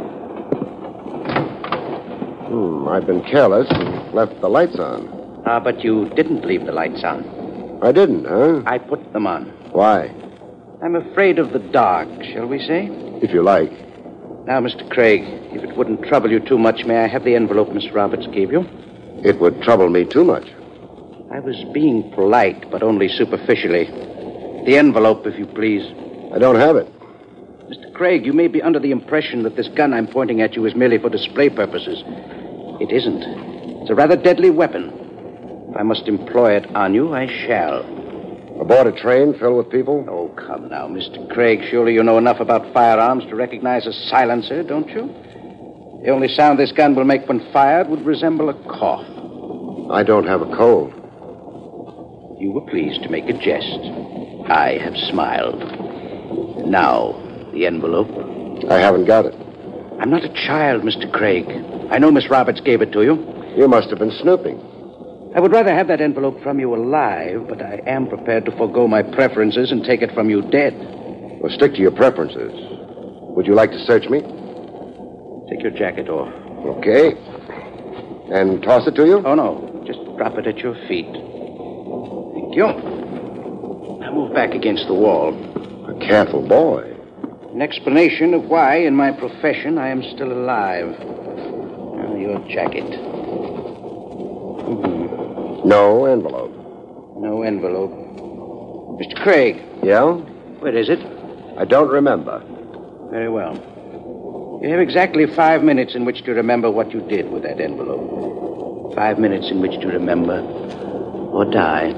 Speaker 19: Hmm, I've been careless and left the lights on.
Speaker 14: Ah, but you didn't leave the lights on.
Speaker 19: I didn't, huh?
Speaker 14: I put them on.
Speaker 19: Why?
Speaker 14: I'm afraid of the dark, shall we say?
Speaker 19: If you like.
Speaker 14: Now, Mister Craig, if it wouldn't trouble you too much, may I have the envelope Miss Roberts gave you?
Speaker 19: It would trouble me too much.
Speaker 14: I was being polite, but only superficially. The envelope, if you please.
Speaker 19: I don't have it.
Speaker 14: Mister Craig, you may be under the impression that this gun I'm pointing at you is merely for display purposes. It isn't. It's a rather deadly weapon. If I must employ it on you, I shall.
Speaker 19: Aboard a train filled with people?
Speaker 14: Oh, come now, Mister Craig. Surely you know enough about firearms to recognize a silencer, don't you? The only sound this gun will make when fired would resemble a cough.
Speaker 19: I don't have a cold.
Speaker 14: You were pleased to make a jest. I have smiled. Now, the envelope.
Speaker 19: I haven't got it.
Speaker 14: I'm not a child, Mister Craig. I know Miss Roberts gave it to you.
Speaker 19: You must have been snooping.
Speaker 14: I would rather have that envelope from you alive, but I am prepared to forego my preferences and take it from you dead.
Speaker 19: Well, stick to your preferences. Would you like to search me?
Speaker 14: Take your jacket off.
Speaker 19: Okay. And toss it to you?
Speaker 14: Oh, no. Just drop it at your feet. Thank you. Now move back against the wall.
Speaker 19: A careful boy.
Speaker 14: An explanation of why, in my profession, I am still alive. Now, your jacket. Mm-hmm.
Speaker 19: No envelope.
Speaker 14: No envelope. Mister Craig.
Speaker 19: Yeah?
Speaker 14: Where is it?
Speaker 19: I don't remember.
Speaker 14: Very well. You have exactly five minutes in which to remember what you did with that envelope. Five minutes in which to remember or die.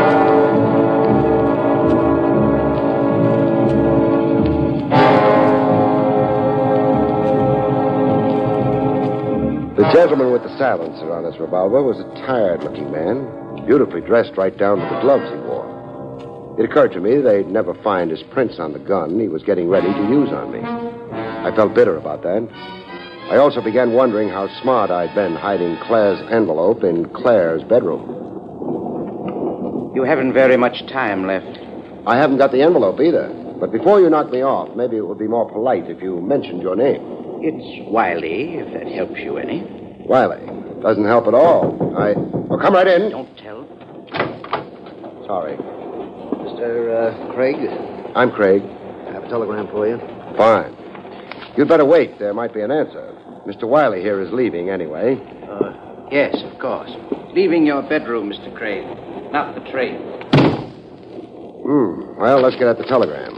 Speaker 19: The gentleman with the silencer on his revolver was a tired-looking man, beautifully dressed right down to the gloves he wore. It occurred to me they'd never find his prints on the gun he was getting ready to use on me. I felt bitter about that. I also began wondering how smart I'd been hiding Claire's envelope in Claire's bedroom.
Speaker 14: You haven't very much time left.
Speaker 19: I haven't got the envelope either. But before you knock me off, maybe it would be more polite if you mentioned your name.
Speaker 14: It's Wiley, if that helps you any.
Speaker 19: Wiley. Doesn't help at all. I... Oh, come right in.
Speaker 14: Don't tell.
Speaker 19: Sorry.
Speaker 1: Mister Uh, Craig?
Speaker 19: I'm Craig.
Speaker 1: I have a telegram for you.
Speaker 19: Fine. You'd better wait. There might be an answer. Mister Wiley here is leaving anyway.
Speaker 1: Uh, yes, of course.
Speaker 12: Leaving your bedroom, Mister Craig. Not the train.
Speaker 19: Hmm. Well, let's get at the telegram.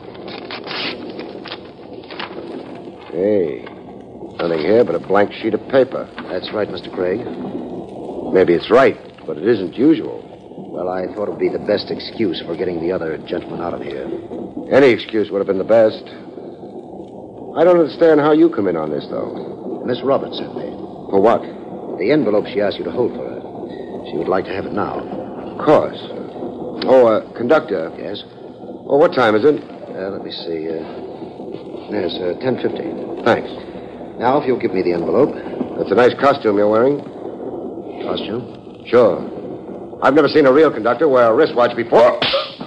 Speaker 19: Hey. Nothing here but a blank sheet of paper.
Speaker 1: That's right, Mister Craig.
Speaker 19: Maybe it's right, but it isn't usual.
Speaker 1: Well, I thought it would be the best excuse for getting the other gentleman out of here.
Speaker 19: Any excuse would have been the best. I don't understand how you come in on this, though.
Speaker 1: Miss Roberts sent me.
Speaker 19: For what?
Speaker 1: The envelope she asked you to hold for her. She would like to have it now.
Speaker 19: Of course. Oh, uh, conductor.
Speaker 1: Yes?
Speaker 19: Oh, what time is it?
Speaker 1: Uh, let me see. Uh, yes, uh, ten fifty.
Speaker 19: Thanks.
Speaker 1: Now, if you'll give me the envelope.
Speaker 19: That's a nice costume you're wearing.
Speaker 1: Costume?
Speaker 19: Sure. I've never seen a real conductor wear a wristwatch before.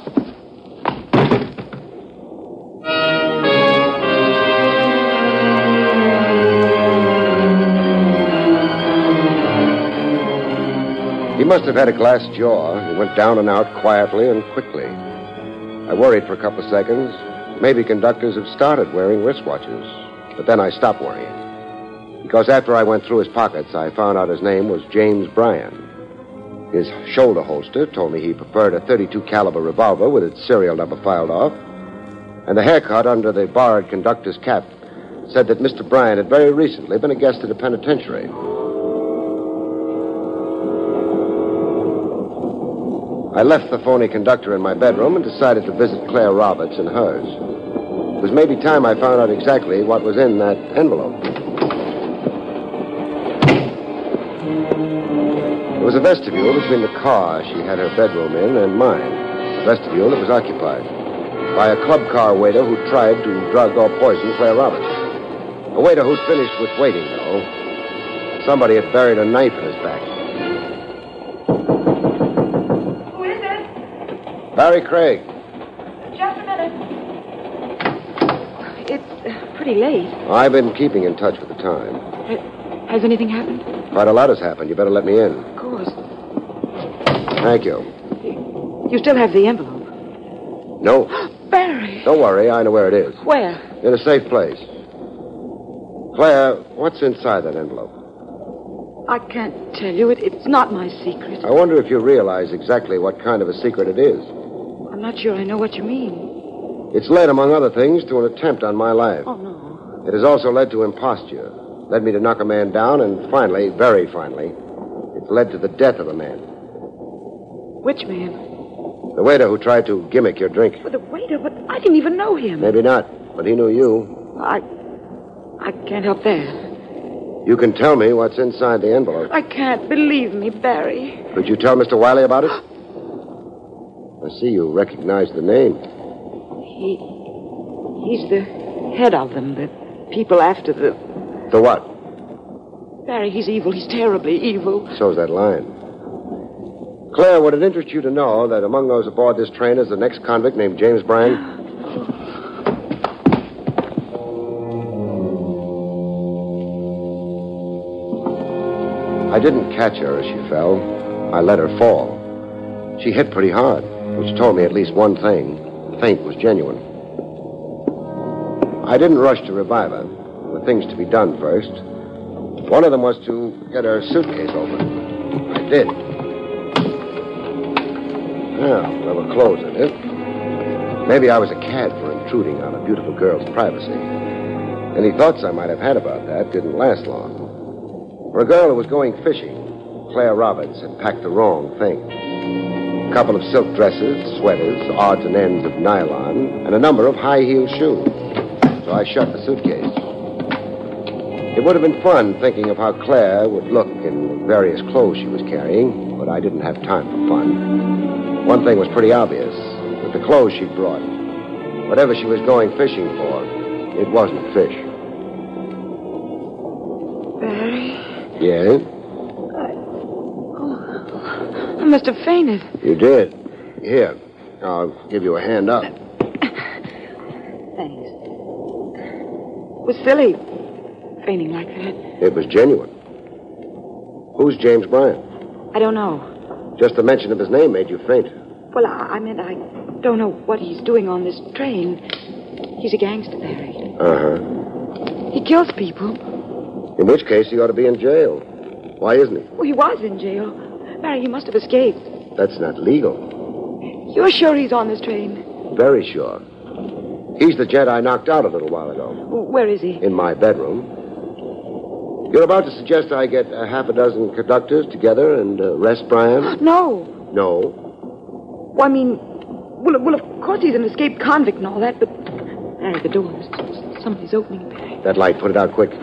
Speaker 19: He must have had a glass jaw. He went down and out quietly and quickly. I worried for a couple of seconds. Maybe conductors have started wearing wristwatches. But then I stopped worrying. Because after I went through his pockets, I found out his name was James Bryan. His shoulder holster told me he preferred a thirty-two caliber revolver with its serial number filed off. And the haircut under the borrowed conductor's cap said that Mister Bryan had very recently been a guest at a penitentiary. I left the phony conductor in my bedroom and decided to visit Claire Roberts in hers. It was maybe time I found out exactly what was in that envelope. There was a vestibule between the car she had her bedroom in and mine. A vestibule that was occupied by a club car waiter who tried to drug or poison Claire Roberts. A waiter who'd finished with waiting, though. Somebody had buried a knife in his back.
Speaker 20: Who is it?
Speaker 19: Barry Craig.
Speaker 20: Just a minute. It's uh, pretty late.
Speaker 19: I've been keeping in touch with the time.
Speaker 20: Ha- has anything happened?
Speaker 19: Quite a lot has happened. You better let me in.
Speaker 20: Of course.
Speaker 19: Thank you.
Speaker 20: You still have the envelope?
Speaker 19: No.
Speaker 20: Barry!
Speaker 19: Don't worry. I know where it is.
Speaker 20: Where?
Speaker 19: In a safe place. Claire, what's inside that envelope?
Speaker 20: I can't tell you. It, it's not my secret.
Speaker 19: I wonder if you realize exactly what kind of a secret it is.
Speaker 20: I'm not sure I know what you mean.
Speaker 19: It's led, among other things, to an attempt on my life.
Speaker 20: Oh, no.
Speaker 19: It has also led to imposture. Led me to knock a man down, and finally, very finally, it's led to the death of a man.
Speaker 20: Which man?
Speaker 19: The waiter who tried to gimmick your drink.
Speaker 20: Well, the waiter, but I didn't even know him.
Speaker 19: Maybe not, but he knew you.
Speaker 20: I... I can't help that.
Speaker 19: You can tell me what's inside the envelope.
Speaker 20: I can't. Believe me, Barry.
Speaker 19: Could you tell Mister Wiley about it? I see you recognize the name.
Speaker 20: He... He's the head of them, the people after the...
Speaker 19: The what?
Speaker 20: Barry, he's evil. He's terribly evil.
Speaker 19: So's that line. Claire, would it interest you to know that among those aboard this train is the next convict named James Bryan? I didn't catch her as she fell. I let her fall. She hit pretty hard, which told me at least one thing. The faint was genuine. I didn't rush to revive her. There were things to be done first. One of them was to get her suitcase open. I did. Well, there were clothes in it. Maybe I was a cad for intruding on a beautiful girl's privacy. Any thoughts I might have had about that didn't last long. For a girl who was going fishing, Claire Roberts had packed the wrong thing. A couple of silk dresses, sweaters, odds and ends of nylon, and a number of high-heeled shoes. So I shut the suitcase. It would have been fun thinking of how Claire would look in various clothes she was carrying, but I didn't have time for fun. One thing was pretty obvious. With the clothes she'd brought, whatever she was going fishing for, it wasn't fish.
Speaker 20: Barry?
Speaker 19: Yes?
Speaker 20: I... Oh, I must have fainted.
Speaker 19: You did. Here, I'll give you a hand up.
Speaker 20: Thanks. It was silly, fainting like that.
Speaker 19: It was genuine. Who's James Bryan?
Speaker 20: I don't know.
Speaker 19: Just the mention of his name made you faint.
Speaker 20: Well, I, I meant I don't know what he's doing on this train. He's a gangster, Barry.
Speaker 19: Uh-huh.
Speaker 20: He kills people.
Speaker 19: In which case, he ought to be in jail. Why isn't he?
Speaker 20: Well, he was in jail. Barry, he must have escaped.
Speaker 19: That's not legal.
Speaker 20: You're sure he's on this train?
Speaker 19: Very sure. He's the gent I knocked out a little while ago.
Speaker 20: Where is he?
Speaker 19: In my bedroom. You're about to suggest I get a half a dozen conductors together and uh, arrest Brian?
Speaker 20: No.
Speaker 19: No.
Speaker 20: Well, I mean, well, well, of course he's an escaped convict and all that, but... Barry, the door. Somebody's opening it, Barry.
Speaker 19: That light, put it out quick.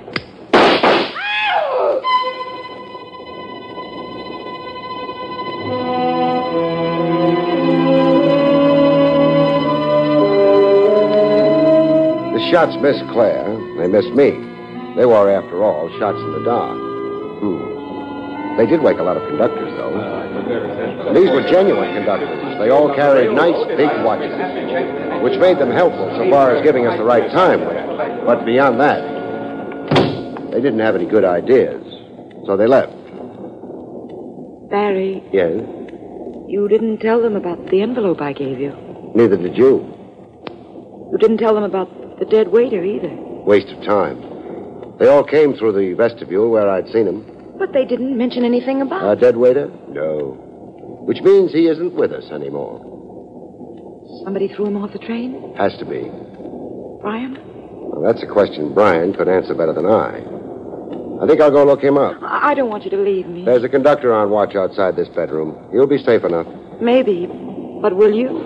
Speaker 19: The shots missed Claire. They missed me. They were, after all, shots in the dark. Hmm. They did wake a lot of conductors, though. And these were genuine conductors. They all carried nice big watches, which made them helpful so far as giving us the right time with it. But beyond that, they didn't have any good ideas. So they left.
Speaker 20: Barry,
Speaker 19: Yes?
Speaker 20: you didn't tell them about the envelope I gave you.
Speaker 19: Neither did you.
Speaker 20: You didn't tell them about the dead waiter either.
Speaker 19: Waste of time. They all came through the vestibule where I'd seen him.
Speaker 20: But they didn't mention anything about
Speaker 19: A dead waiter? No. Which means he isn't with us anymore.
Speaker 20: Somebody threw him off the train?
Speaker 19: Has to be.
Speaker 20: Brian?
Speaker 19: Well, that's a question Brian could answer better than I. I think I'll go look him up.
Speaker 20: I I don't want you to leave me.
Speaker 19: There's a conductor on watch outside this bedroom. He'll be safe enough.
Speaker 20: Maybe. But will you?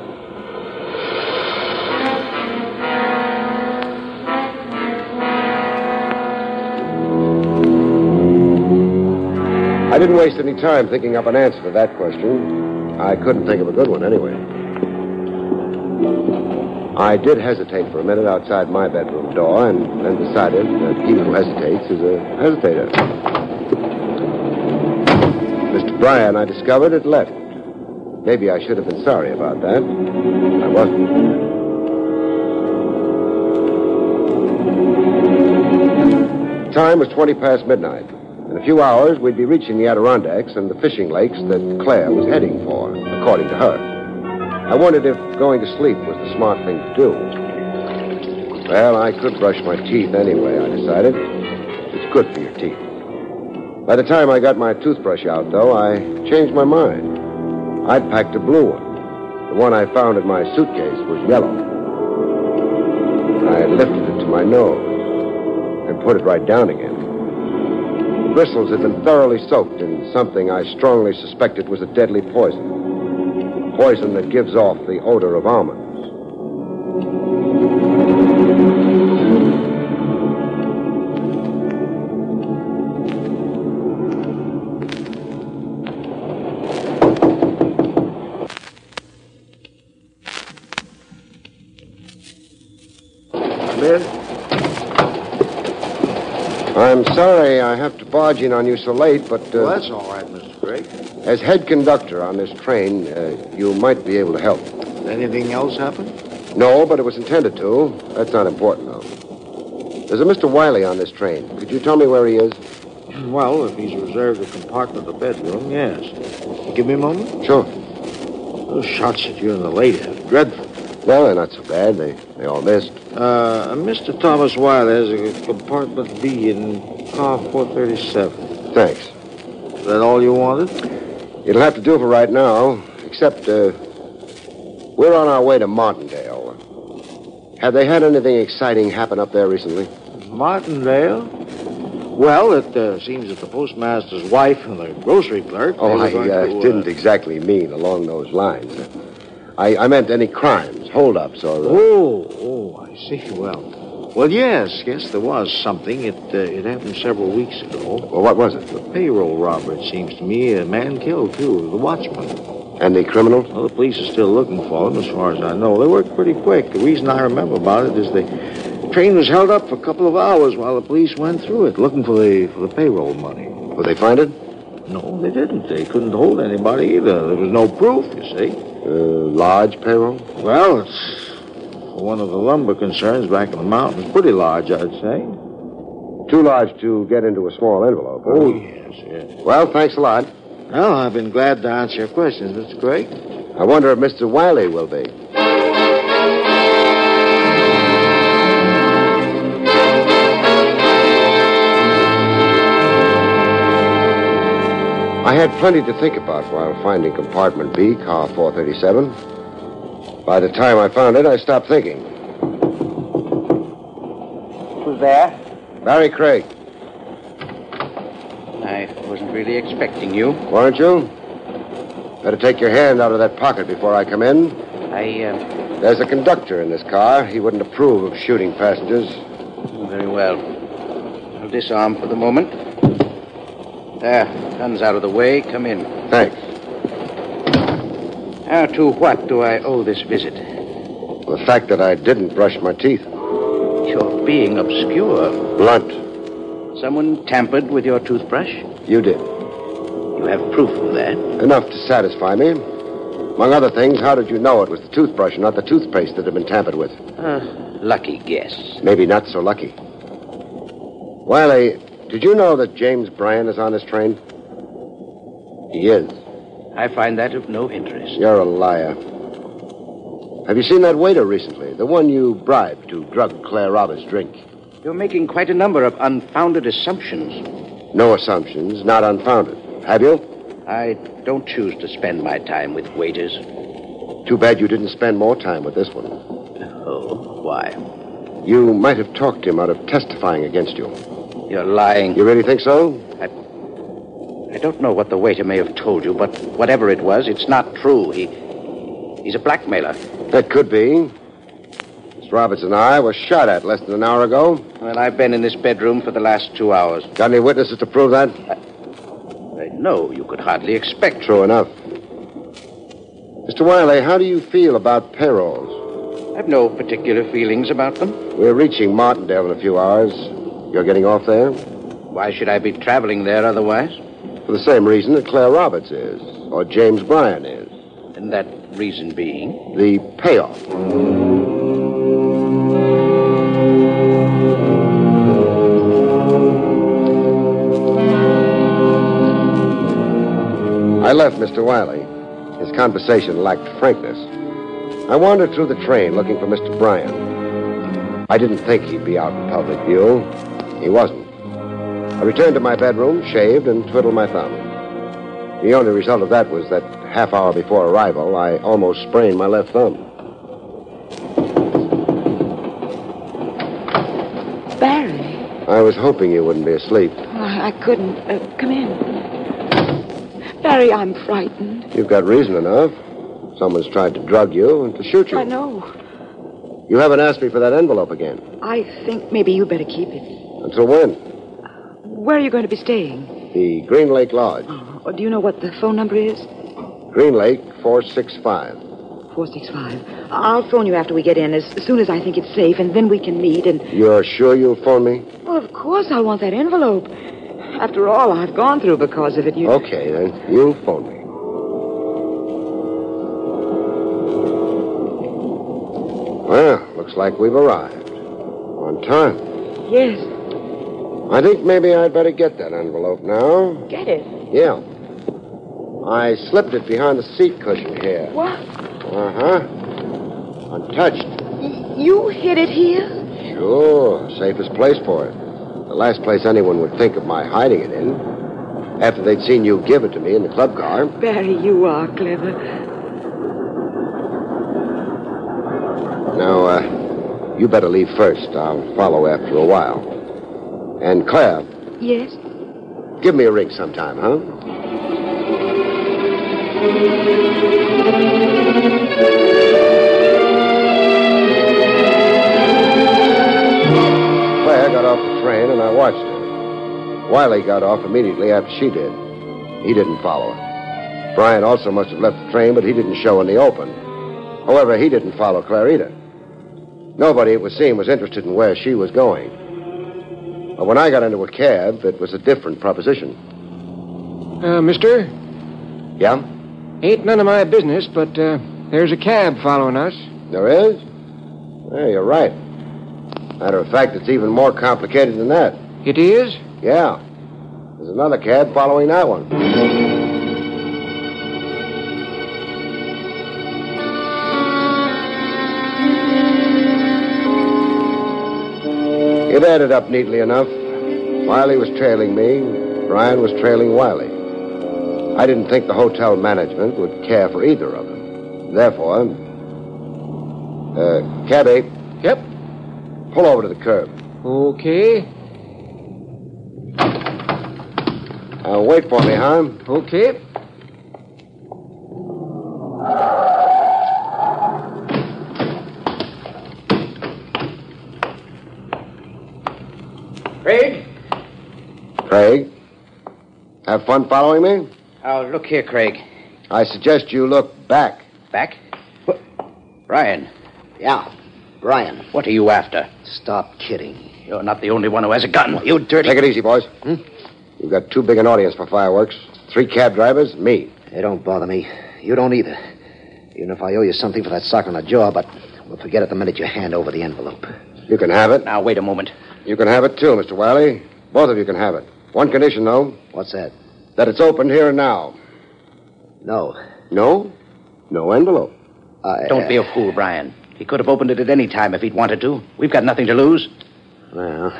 Speaker 19: I didn't waste any time thinking up an answer to that question. I couldn't think of a good one anyway. I did hesitate for a minute outside my bedroom door and then decided that he who hesitates is a hesitator. Mister Bryan, I discovered, had left. Maybe I should have been sorry about that. I wasn't. The time was twenty past midnight. In a few hours, we'd be reaching the Adirondacks and the fishing lakes that Claire was heading for, according to her. I wondered if going to sleep was the smart thing to do. Well, I could brush my teeth anyway, I decided. It's good for your teeth. By the time I got my toothbrush out, though, I changed my mind. I'd packed a blue one. The one I found in my suitcase was yellow. I lifted it to my nose and put it right down again. The bristles had been thoroughly soaked in something I strongly suspected was a deadly poison. Poison that gives off the odor of almonds. Miss? I'm sorry I have to barge in on you so late, but... Uh,
Speaker 7: Well, that's all right, Mister Gregg.
Speaker 19: As head conductor on this train, uh, you might be able to help.
Speaker 7: Anything else happen?
Speaker 19: No, but it was intended to. That's not important, though. There's a Mister Wiley on this train. Could you tell me where he is?
Speaker 7: Well, if he's reserved a compartment of the bedroom, yes. Give me a moment.
Speaker 19: Sure.
Speaker 7: Those shots at you and the lady are dreadful.
Speaker 19: No, they're not so bad. They they all missed.
Speaker 7: Uh, Mister Thomas Wiley has a compartment B in car four thirty-seven.
Speaker 19: Thanks.
Speaker 7: Is that all you wanted?
Speaker 19: It'll have to do for right now, except uh, we're on our way to Martindale. Have they had anything exciting happen up there recently?
Speaker 7: Martindale? Well, it uh, seems that the postmaster's wife and the grocery clerk...
Speaker 19: Oh,
Speaker 7: they
Speaker 19: I
Speaker 7: were going
Speaker 19: uh,
Speaker 7: to, uh,
Speaker 19: didn't exactly mean along those lines. I, I meant any crimes, holdups, or... Uh...
Speaker 7: Oh, oh, I see. Well, well, yes, yes, there was something. It uh, it happened several weeks ago.
Speaker 19: Well, what was it?
Speaker 7: A payroll robber, it seems to me. A man killed, too, the watchman.
Speaker 19: And the criminal?
Speaker 7: Well, the police are still looking for them, as far as I know. They worked pretty quick. The reason I remember about it is the train was held up for a couple of hours while the police went through it, looking for the for the payroll money.
Speaker 19: Did they find it?
Speaker 7: No, they didn't. They couldn't hold anybody either. There was no proof, you see.
Speaker 19: Uh, large payroll?
Speaker 7: Well, it's for one of the lumber concerns back in the mountains. Pretty large, I'd say.
Speaker 19: Too large to get into a small envelope. Huh?
Speaker 7: Oh, yes, yes.
Speaker 19: Well, thanks a lot.
Speaker 7: Well, I've been glad to answer your questions, Mister Gregg.
Speaker 19: I wonder if Mister Wiley will be. I had plenty to think about while finding compartment B, car four thirty-seven. By the time I found it, I stopped thinking.
Speaker 1: Who's there?
Speaker 19: Barry Craig.
Speaker 1: I wasn't really expecting you.
Speaker 19: Weren't you? Better take your hand out of that pocket before I come in.
Speaker 1: I, uh...
Speaker 19: There's a conductor in this car. He wouldn't approve of shooting passengers.
Speaker 1: Very well. I'll disarm for the moment. There, gun's out of the way. Come in.
Speaker 19: Thanks.
Speaker 1: Now, to what do I owe this visit?
Speaker 19: The fact that I didn't brush my teeth.
Speaker 1: You're being obscure.
Speaker 19: Blunt.
Speaker 1: Someone tampered with your toothbrush?
Speaker 19: You did.
Speaker 1: You have proof of that?
Speaker 19: Enough to satisfy me. Among other things, how did you know it was the toothbrush and not the toothpaste that had been tampered with?
Speaker 1: Uh, lucky guess.
Speaker 19: Maybe not so lucky. Wiley, did you know that James Bryan is on this train? He is.
Speaker 1: I find that of no interest.
Speaker 19: You're a liar. Have you seen that waiter recently? The one you bribed to drug Claire Roberts' drink?
Speaker 1: You're making quite a number of unfounded assumptions.
Speaker 19: No assumptions, not unfounded. Have you?
Speaker 1: I don't choose to spend my time with waiters.
Speaker 19: Too bad you didn't spend more time with this one.
Speaker 1: Oh, why?
Speaker 19: You might have talked him out of testifying against you.
Speaker 1: You're lying.
Speaker 19: You really think so?
Speaker 1: I, I don't know what the waiter may have told you, but whatever it was, it's not true. He, he's a blackmailer.
Speaker 19: That could be. Miss Roberts and I were shot at less than an hour ago.
Speaker 1: Well, I've been in this bedroom for the last two hours.
Speaker 19: Got any witnesses to prove that?
Speaker 1: I, I, no, you could hardly expect.
Speaker 19: True enough. Mister Wiley, how do you feel about payrolls?
Speaker 1: I've no particular feelings about them.
Speaker 19: We're reaching Martindale in a few hours. You're getting off there?
Speaker 1: Why should I be traveling there otherwise?
Speaker 19: For the same reason that Claire Roberts is, or James Bryan is.
Speaker 1: And that reason being?
Speaker 19: The payoff. I left Mister Wiley. His conversation lacked frankness. I wandered through the train looking for Mister Bryan. I didn't think he'd be out in public view. He wasn't. I returned to my bedroom, shaved, and twiddled my thumb. The only result of that was that half hour before arrival, I almost sprained my left thumb.
Speaker 20: Barry.
Speaker 19: I was hoping you wouldn't be asleep.
Speaker 20: Oh, I couldn't. Uh, come in. Barry, I'm frightened.
Speaker 19: You've got reason enough. Someone's tried to drug you and to shoot you.
Speaker 20: I know.
Speaker 19: You haven't asked me for that envelope again.
Speaker 20: I think maybe you better keep it.
Speaker 19: Until when?
Speaker 20: Where are you going to be staying?
Speaker 19: The Green Lake Lodge.
Speaker 20: Oh, do you know what the phone number is?
Speaker 19: Green Lake four six five.
Speaker 20: four six five. I'll phone you after we get in, as, as soon as I think it's safe, and then we can meet and...
Speaker 19: You're sure you'll phone me?
Speaker 20: Well, of course I'll want that envelope. After all I've gone through because of it, you...
Speaker 19: Okay, then. You phone me. Well, looks like we've arrived. On time.
Speaker 20: Yes.
Speaker 19: I think maybe I'd better get that envelope now.
Speaker 20: Get it?
Speaker 19: Yeah. I slipped it behind the seat cushion here.
Speaker 20: What?
Speaker 19: Uh-huh. Untouched.
Speaker 20: Y- you hid it here?
Speaker 19: Sure. Safest place for it. The last place anyone would think of my hiding it in. After they'd seen you give it to me in the club car.
Speaker 20: Barry, you are clever.
Speaker 19: Now, uh, you better leave first. I'll follow after a while. And Claire.
Speaker 20: Yes?
Speaker 19: Give me a ring sometime, huh? Claire got off the train, and I watched her. Wiley got off immediately after she did. He didn't follow her. Bryan also must have left the train, but he didn't show in the open. However, he didn't follow Claire either. Nobody, it would seem, was interested in where she was going. But when I got into a cab, it was a different proposition.
Speaker 8: Uh, mister?
Speaker 19: Yeah?
Speaker 8: Ain't none of my business, but uh, there's a cab following us.
Speaker 19: There is? Yeah, you're right. Matter of fact, it's even more complicated than that.
Speaker 8: It is?
Speaker 19: Yeah. There's another cab following that one. It added up neatly enough. Wiley was trailing me. Brian was trailing Wiley. I didn't think the hotel management would care for either of them. Therefore, uh, cabby.
Speaker 8: Yep.
Speaker 19: Pull over to the curb.
Speaker 8: Okay.
Speaker 19: Uh, wait for me, huh?
Speaker 8: Okay.
Speaker 1: Craig?
Speaker 19: Craig? Have fun following me?
Speaker 1: Oh, look here, Craig.
Speaker 19: I suggest you look back.
Speaker 1: Back? What? Brian.
Speaker 9: Yeah, Brian.
Speaker 1: What are you after?
Speaker 9: Stop kidding.
Speaker 1: You're not the only one who has a gun. You dirty...
Speaker 19: Take it easy, boys.
Speaker 9: Hmm?
Speaker 19: You've got too big an audience for fireworks. Three cab drivers, me.
Speaker 9: Hey, don't bother me. You don't either. Even if I owe you something for that sock on the jaw, but we'll forget it the minute you hand over the envelope.
Speaker 19: You can have it.
Speaker 1: Now, wait a moment.
Speaker 19: You can have it, too, Mister Wiley. Both of you can have it. One condition, though.
Speaker 9: What's that?
Speaker 19: That it's opened here and now.
Speaker 9: No.
Speaker 19: No? No envelope.
Speaker 9: I,
Speaker 1: Don't
Speaker 9: uh,
Speaker 1: be a fool, Brian. He could have opened it at any time if he'd wanted to. We've got nothing to lose.
Speaker 9: Well,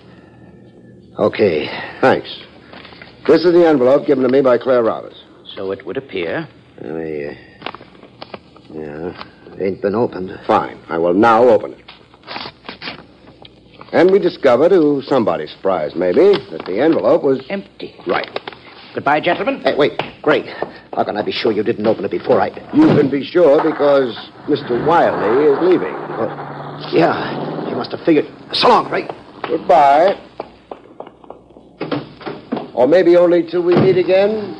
Speaker 9: okay.
Speaker 19: Thanks. This is the envelope given to me by Claire Roberts.
Speaker 1: So it would appear.
Speaker 9: I, uh, yeah, it ain't been opened.
Speaker 19: Fine. I will now open it. And we discovered, to somebody's surprise, maybe, that the envelope was...
Speaker 1: Empty.
Speaker 19: Right.
Speaker 1: Goodbye, gentlemen.
Speaker 9: Hey, wait, Greg. How can I be sure you didn't open it before I...
Speaker 19: You can be sure because Mister Wiley is leaving.
Speaker 9: Oh, yeah, you must have figured... So long, Greg.
Speaker 19: Goodbye. Or maybe only till we meet again.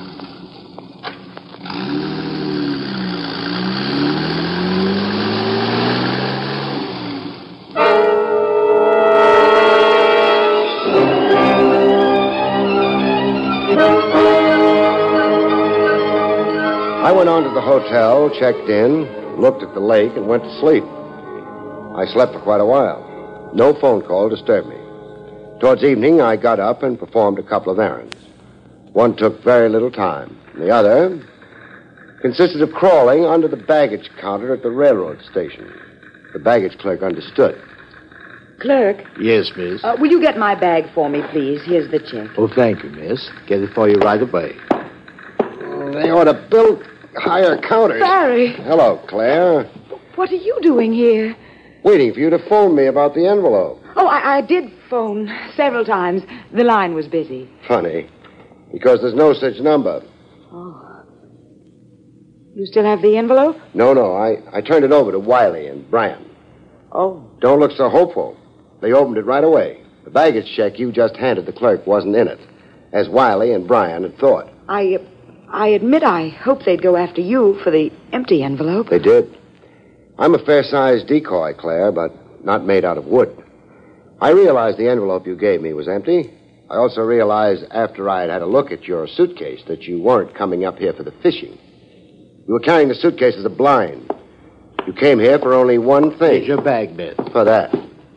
Speaker 19: I went on to the hotel, checked in, looked at the lake, and went to sleep. I slept for quite a while. No phone call disturbed me. Towards evening, I got up and performed a couple of errands. One took very little time. The other consisted of crawling under the baggage counter at the railroad station. The baggage clerk understood.
Speaker 20: Clerk,
Speaker 7: Yes, miss.
Speaker 20: uh, will you get my bag for me, please? Here's the check.
Speaker 7: Oh, thank you, miss. Get it for you right away.
Speaker 19: They ought to build higher counters.
Speaker 20: Barry,
Speaker 19: Hello, Claire.
Speaker 20: what are you doing here?
Speaker 19: Waiting for you to phone me about the envelope.
Speaker 20: Oh, I, I did phone several times. The line was busy.
Speaker 19: Funny, because there's no such number.
Speaker 20: Oh. You still have the envelope?
Speaker 19: No, no, I, I turned it over to Wiley and Brian.
Speaker 20: Oh.
Speaker 19: Don't look so hopeful. They opened it right away. The baggage check you just handed the clerk wasn't in it, as Wiley and Brian had thought.
Speaker 20: I, uh, I admit I hoped they'd go after you for the empty envelope.
Speaker 19: They did. I'm a fair-sized decoy, Claire, but not made out of wood. I realized the envelope you gave me was empty. I also realized after I had had a look at your suitcase that you weren't coming up here for the fishing. You were carrying the suitcase as a blind. You came here for only one thing.
Speaker 7: Here's your bag, miss.
Speaker 19: For that.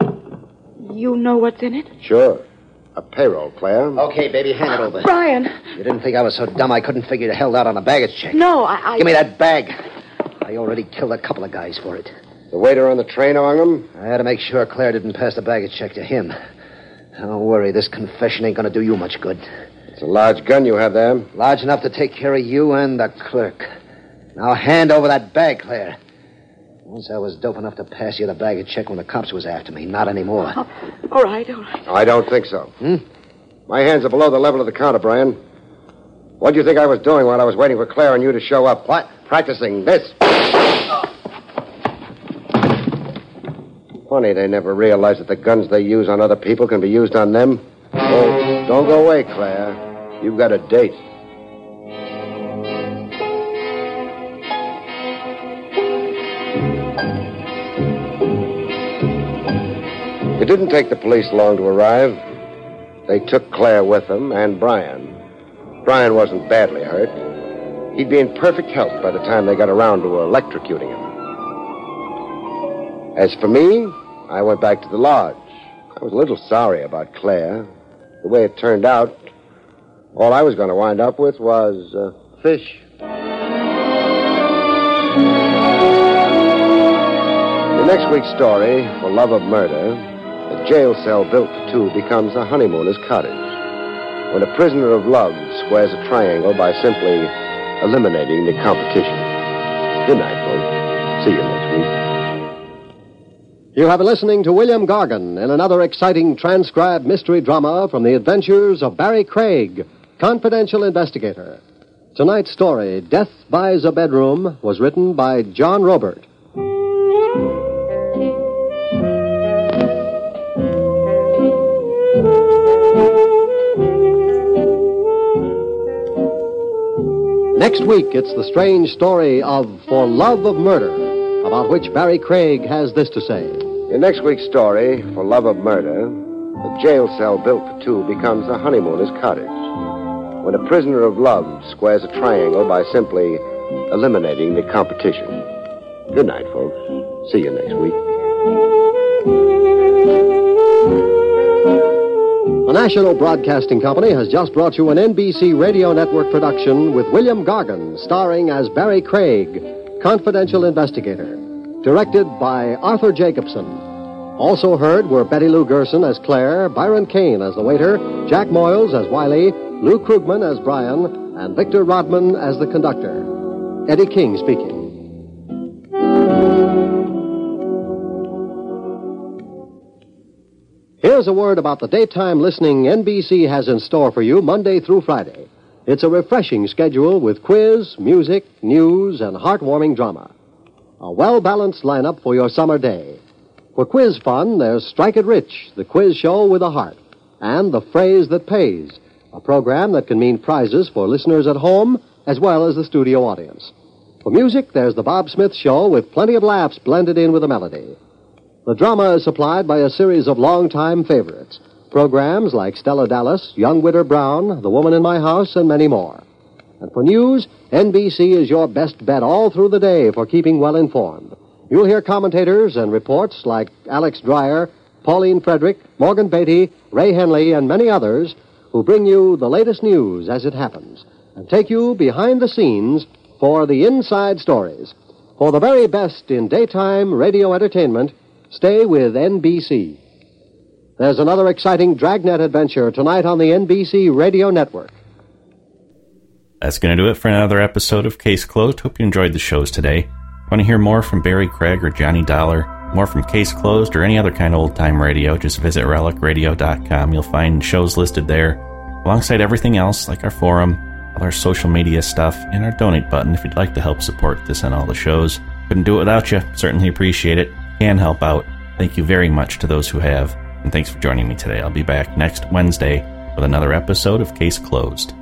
Speaker 20: You know what's in it?
Speaker 19: Sure. A payroll, Claire.
Speaker 9: Okay, baby, hand it over.
Speaker 20: Brian.
Speaker 9: You didn't think I was so dumb I couldn't figure you held out on a baggage check.
Speaker 20: No, I... I...
Speaker 9: Give me that bag. I already killed a couple of guys for it.
Speaker 19: The waiter on the train among them?
Speaker 9: I had to make sure Claire didn't pass the baggage check to him. Don't worry, this confession ain't going to do you much good.
Speaker 19: It's a large gun you have there.
Speaker 9: Large enough to take care of you and the clerk. Now hand over that bag, Claire. Once I was dope enough to pass you the baggage check when the cops was after me. Not anymore.
Speaker 20: Oh, all right, all right.
Speaker 19: I don't think so.
Speaker 9: Hmm?
Speaker 19: My hands are below the level of the counter, Brian. What do you think I was doing while I was waiting for Claire and you to show up? What? Practicing this. Funny, they never realize that the guns they use on other people can be used on them. Oh, don't go away, Claire. You've got a date. It didn't take the police long to arrive. They took Claire with them and Brian. Brian wasn't badly hurt. He'd be in perfect health by the time they got around to electrocuting him. As for me, I went back to the lodge. I was a little sorry about Claire. The way it turned out, all I was going to wind up with was uh, fish. In next week's story, For Love of Murder, the The jail cell built for two becomes a honeymooner's cottage. When a prisoner of love squares a triangle by simply eliminating the competition. Good night, folks. See you next week.
Speaker 18: You have been listening to William Gargan in another exciting transcribed mystery drama from the adventures of Barry Craig, confidential investigator. Tonight's story, Death Buys a Bedroom, was written by John Robert. Next week, it's the strange story of For Love of Murder, about which Barry Craig has this to say.
Speaker 19: In next week's story, For Love of Murder, the jail cell built for two becomes a honeymooner's cottage. When a prisoner of love squares a triangle by simply eliminating the competition. Good night, folks. See you next week.
Speaker 18: The National Broadcasting Company has just brought you an N B C Radio Network production with William Gargan, starring as Barry Craig, confidential investigator. Directed by Arthur Jacobson. Also heard were Betty Lou Gerson as Claire, Byron Kane as the waiter, Jack Moyles as Wiley, Lou Krugman as Brian, and Victor Rodman as the conductor. Eddie King speaking. Here's a word about the daytime listening N B C has in store for you Monday through Friday. It's a refreshing schedule with quiz, music, news, and heartwarming drama. A well-balanced lineup for your summer day. For quiz fun, there's Strike It Rich, the quiz show with a heart, and The Phrase That Pays, a program that can mean prizes for listeners at home as well as the studio audience. For music, there's The Bob Smith Show with plenty of laughs blended in with a melody. The drama is supplied by a series of longtime favorites, programs like Stella Dallas, Young Widder Brown, The Woman in My House, and many more. And for news, N B C is your best bet all through the day for keeping well informed. You'll hear commentators and reports like Alex Dreyer, Pauline Frederick, Morgan Beatty, Ray Henley, and many others who bring you the latest news as it happens and take you behind the scenes for the inside stories. For the very best in daytime radio entertainment, stay with N B C. There's another exciting Dragnet adventure tonight on the N B C Radio Network.
Speaker 5: That's going to do it for another episode of Case Closed. Hope you enjoyed the shows today. Want to hear more from Barry Craig or Johnny Dollar, more from Case Closed or any other kind of old-time radio, just visit relic radio dot com. You'll find shows listed there, alongside everything else like our forum, all our social media stuff, and our donate button if you'd like to help support this and all the shows. Couldn't do it without you. Certainly appreciate it. Can help out. Thank you very much to those who have, and thanks for joining me today. I'll be back next Wednesday with another episode of Case Closed.